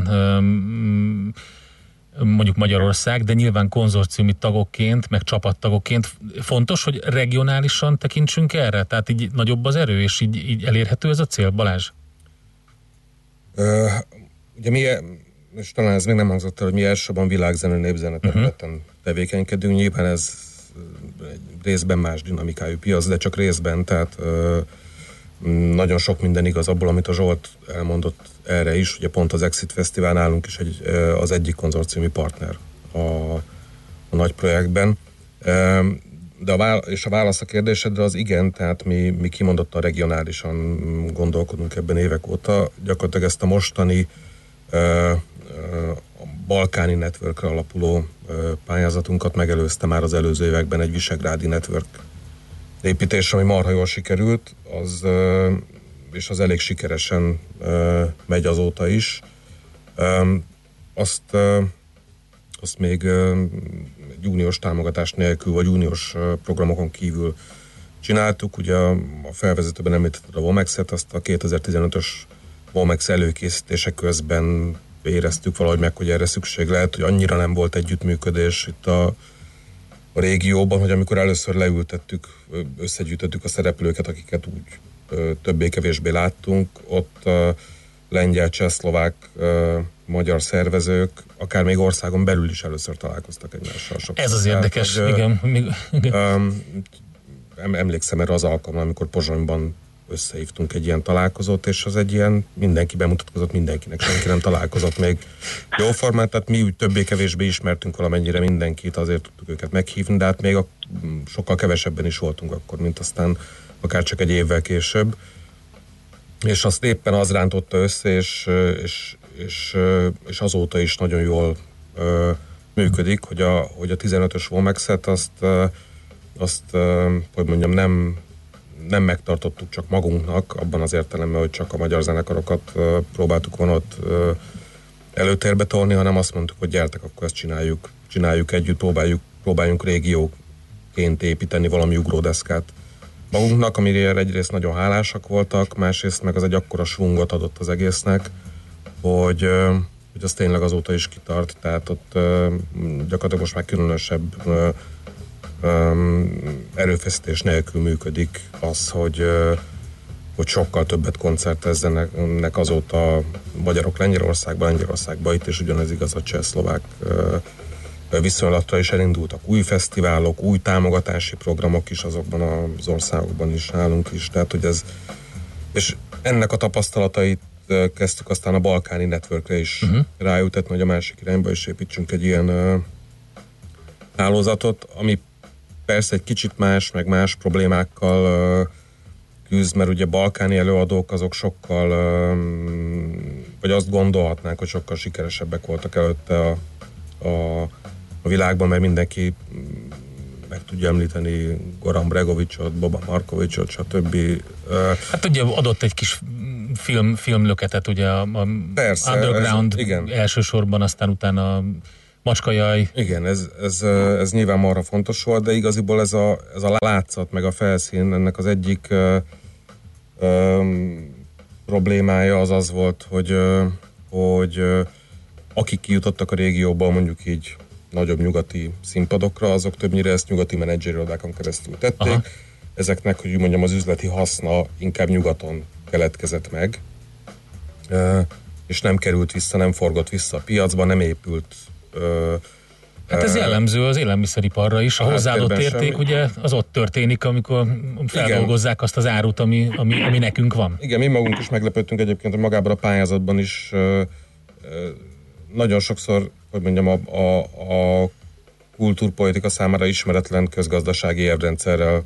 mondjuk Magyarország, de nyilván konzorciumi tagokként, meg csapattagokként fontos, hogy regionálisan tekintsünk erre? Tehát így nagyobb az erő, és így elérhető ez a cél, Balázs? Ugye mi, és talán ez még nem hangzott el, hogy mi elsősorban világzenő, népzene területen tevékenykedünk, nyilván ez részben más dinamikájú piac, de csak részben, tehát nagyon sok minden igaz abból, amit a Zsolt elmondott erre is, ugye pont az Exit Fesztivál nálunk is az egyik konzorciumi partner a nagy projektben. De a válasz a kérdésedre az igen, tehát mi kimondottan regionálisan gondolkodunk ebben évek óta. Gyakorlatilag ezt a mostani a balkáni networkre alapuló pályázatunkat megelőzte már az előző években egy visegrádi network építés, ami marha jól sikerült, és az elég sikeresen megy azóta is. Azt még egy uniós támogatás nélkül, vagy uniós programokon kívül csináltuk. Ugye a felvezetőben említetted a Womex-et, azt a 2015-ös Womex előkészítése közben éreztük valahogy meg, hogy erre szükség lehet, hogy annyira nem volt együttműködés itt a régióban, hogy amikor először leültettük, összegyűjtöttük a szereplőket, akiket úgy többé-kevésbé láttunk, ott lengyel, csehszlovák, magyar szervezők, akár még országon belül is először találkoztak egymással. Ez az érdekes, igen. Emlékszem erre az alkalommal, amikor Pozsonyban összehívtunk egy ilyen találkozót, és az egy ilyen, mindenki bemutatkozott mindenkinek, senki nem találkozott még jóformán, tehát mi úgy többé-kevésbé ismertünk valamennyire mindenkit, azért tudtuk őket meghívni, de hát még sokkal kevesebben is voltunk akkor, mint aztán akár csak egy évvel később. És azt éppen az rántotta össze, és azóta is nagyon jól működik, hogy a 15-ös Womex-et azt hogy mondjam, nem megtartottuk csak magunknak, abban az értelemben, hogy csak a magyar zenekarokat próbáltuk volna ott előtérbe tolni, hanem azt mondtuk, hogy gyertek, akkor ezt csináljuk együtt, próbáljunk régióként építeni valami ugródeszkát magunknak, amire egyrészt nagyon hálásak voltak, másrészt meg az egy akkora svungot adott az egésznek, hogy az tényleg azóta is kitart, tehát ott gyakorlatilag most már különösebb erőfeszítés nélkül működik az, hogy sokkal többet koncertezzenek azóta magyarok Lengyelországban, itt is ugyanez igaz a cseh-szlovák viszonylatra is elindultak új fesztiválok, új támogatási programok is azokban az országokban is, nálunk is, tehát hogy ez, és ennek a tapasztalatait kezdtük aztán a balkáni networkre is rájutatni, hogy a másik irányba is építsünk egy ilyen hálózatot, ami persze egy kicsit más, meg más problémákkal küzd, mert ugye balkáni előadók azok sokkal, vagy azt gondolhatnánk, hogy sokkal sikeresebbek voltak előtte a világban, mert mindenki meg tudja említeni Goran Bregovicsot, Boba Markovicsot, stb. Hát ugye adott egy kis filmlöketet, ugye a persze, underground elsősorban, aztán utána Macskajaj. Igen, ez nyilván marha fontos volt, de igaziból ez a látszat, meg a felszín, ennek az egyik problémája az volt, hogy akik kijutottak a régióból, mondjuk így nagyobb nyugati színpadokra, azok többnyire ezt nyugati menedzserirodákon keresztül tették. Aha. Ezeknek, hogy mondjam, az üzleti haszna inkább nyugaton keletkezett meg, és nem került vissza, nem forgott vissza a piacba, nem épült Hát ez jellemző az élelmiszeriparra is. A hozzáadott érték ugye az ott történik, amikor feldolgozzák azt az árut, ami nekünk van. Igen, mi magunk is meglepődtünk egyébként, hogy magában a pályázatban is nagyon sokszor, hogy mondjam, a kultúrpolitika számára ismeretlen közgazdasági érvrendszerrel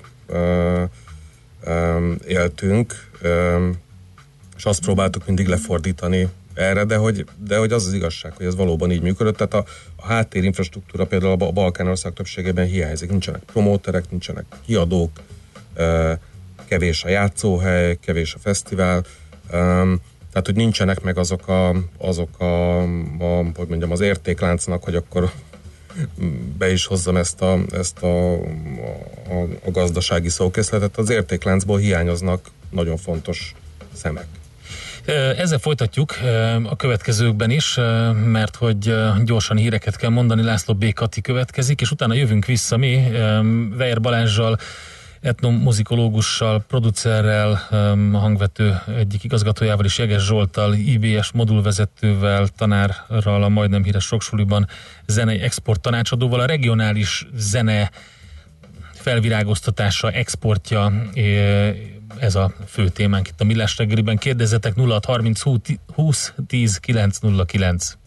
éltünk, és azt próbáltuk mindig lefordítani erre, de hogy az igazság, hogy ez valóban így működött. Tehát a háttérinfrastruktúra például a Balkánország többségében hiányzik. Nincsenek promóterek, nincsenek kiadók, kevés a játszóhely, kevés a fesztivál, tehát hogy nincsenek meg azok hogy mondjam, az értékláncnak, hogy akkor be is hozzam ezt a gazdasági szókészletet. Az értékláncból hiányoznak nagyon fontos szemek. Ezzel folytatjuk a következőkben is, mert hogy gyorsan híreket kell mondani. László B. Kati következik, és utána jövünk vissza mi Weyer Balázssal, etnomuzikológussal, producerrel, a Hangvető egyik igazgatójával és Jeges Zsolttal, IBS modulvezetővel, tanárral, a majdnem híres Roksuliban zenei export tanácsadóval. A regionális zene felvirágoztatása, exportja, ez a fő témánk itt a Millás reggeliben. Kérdezzetek 0630 20 10 909.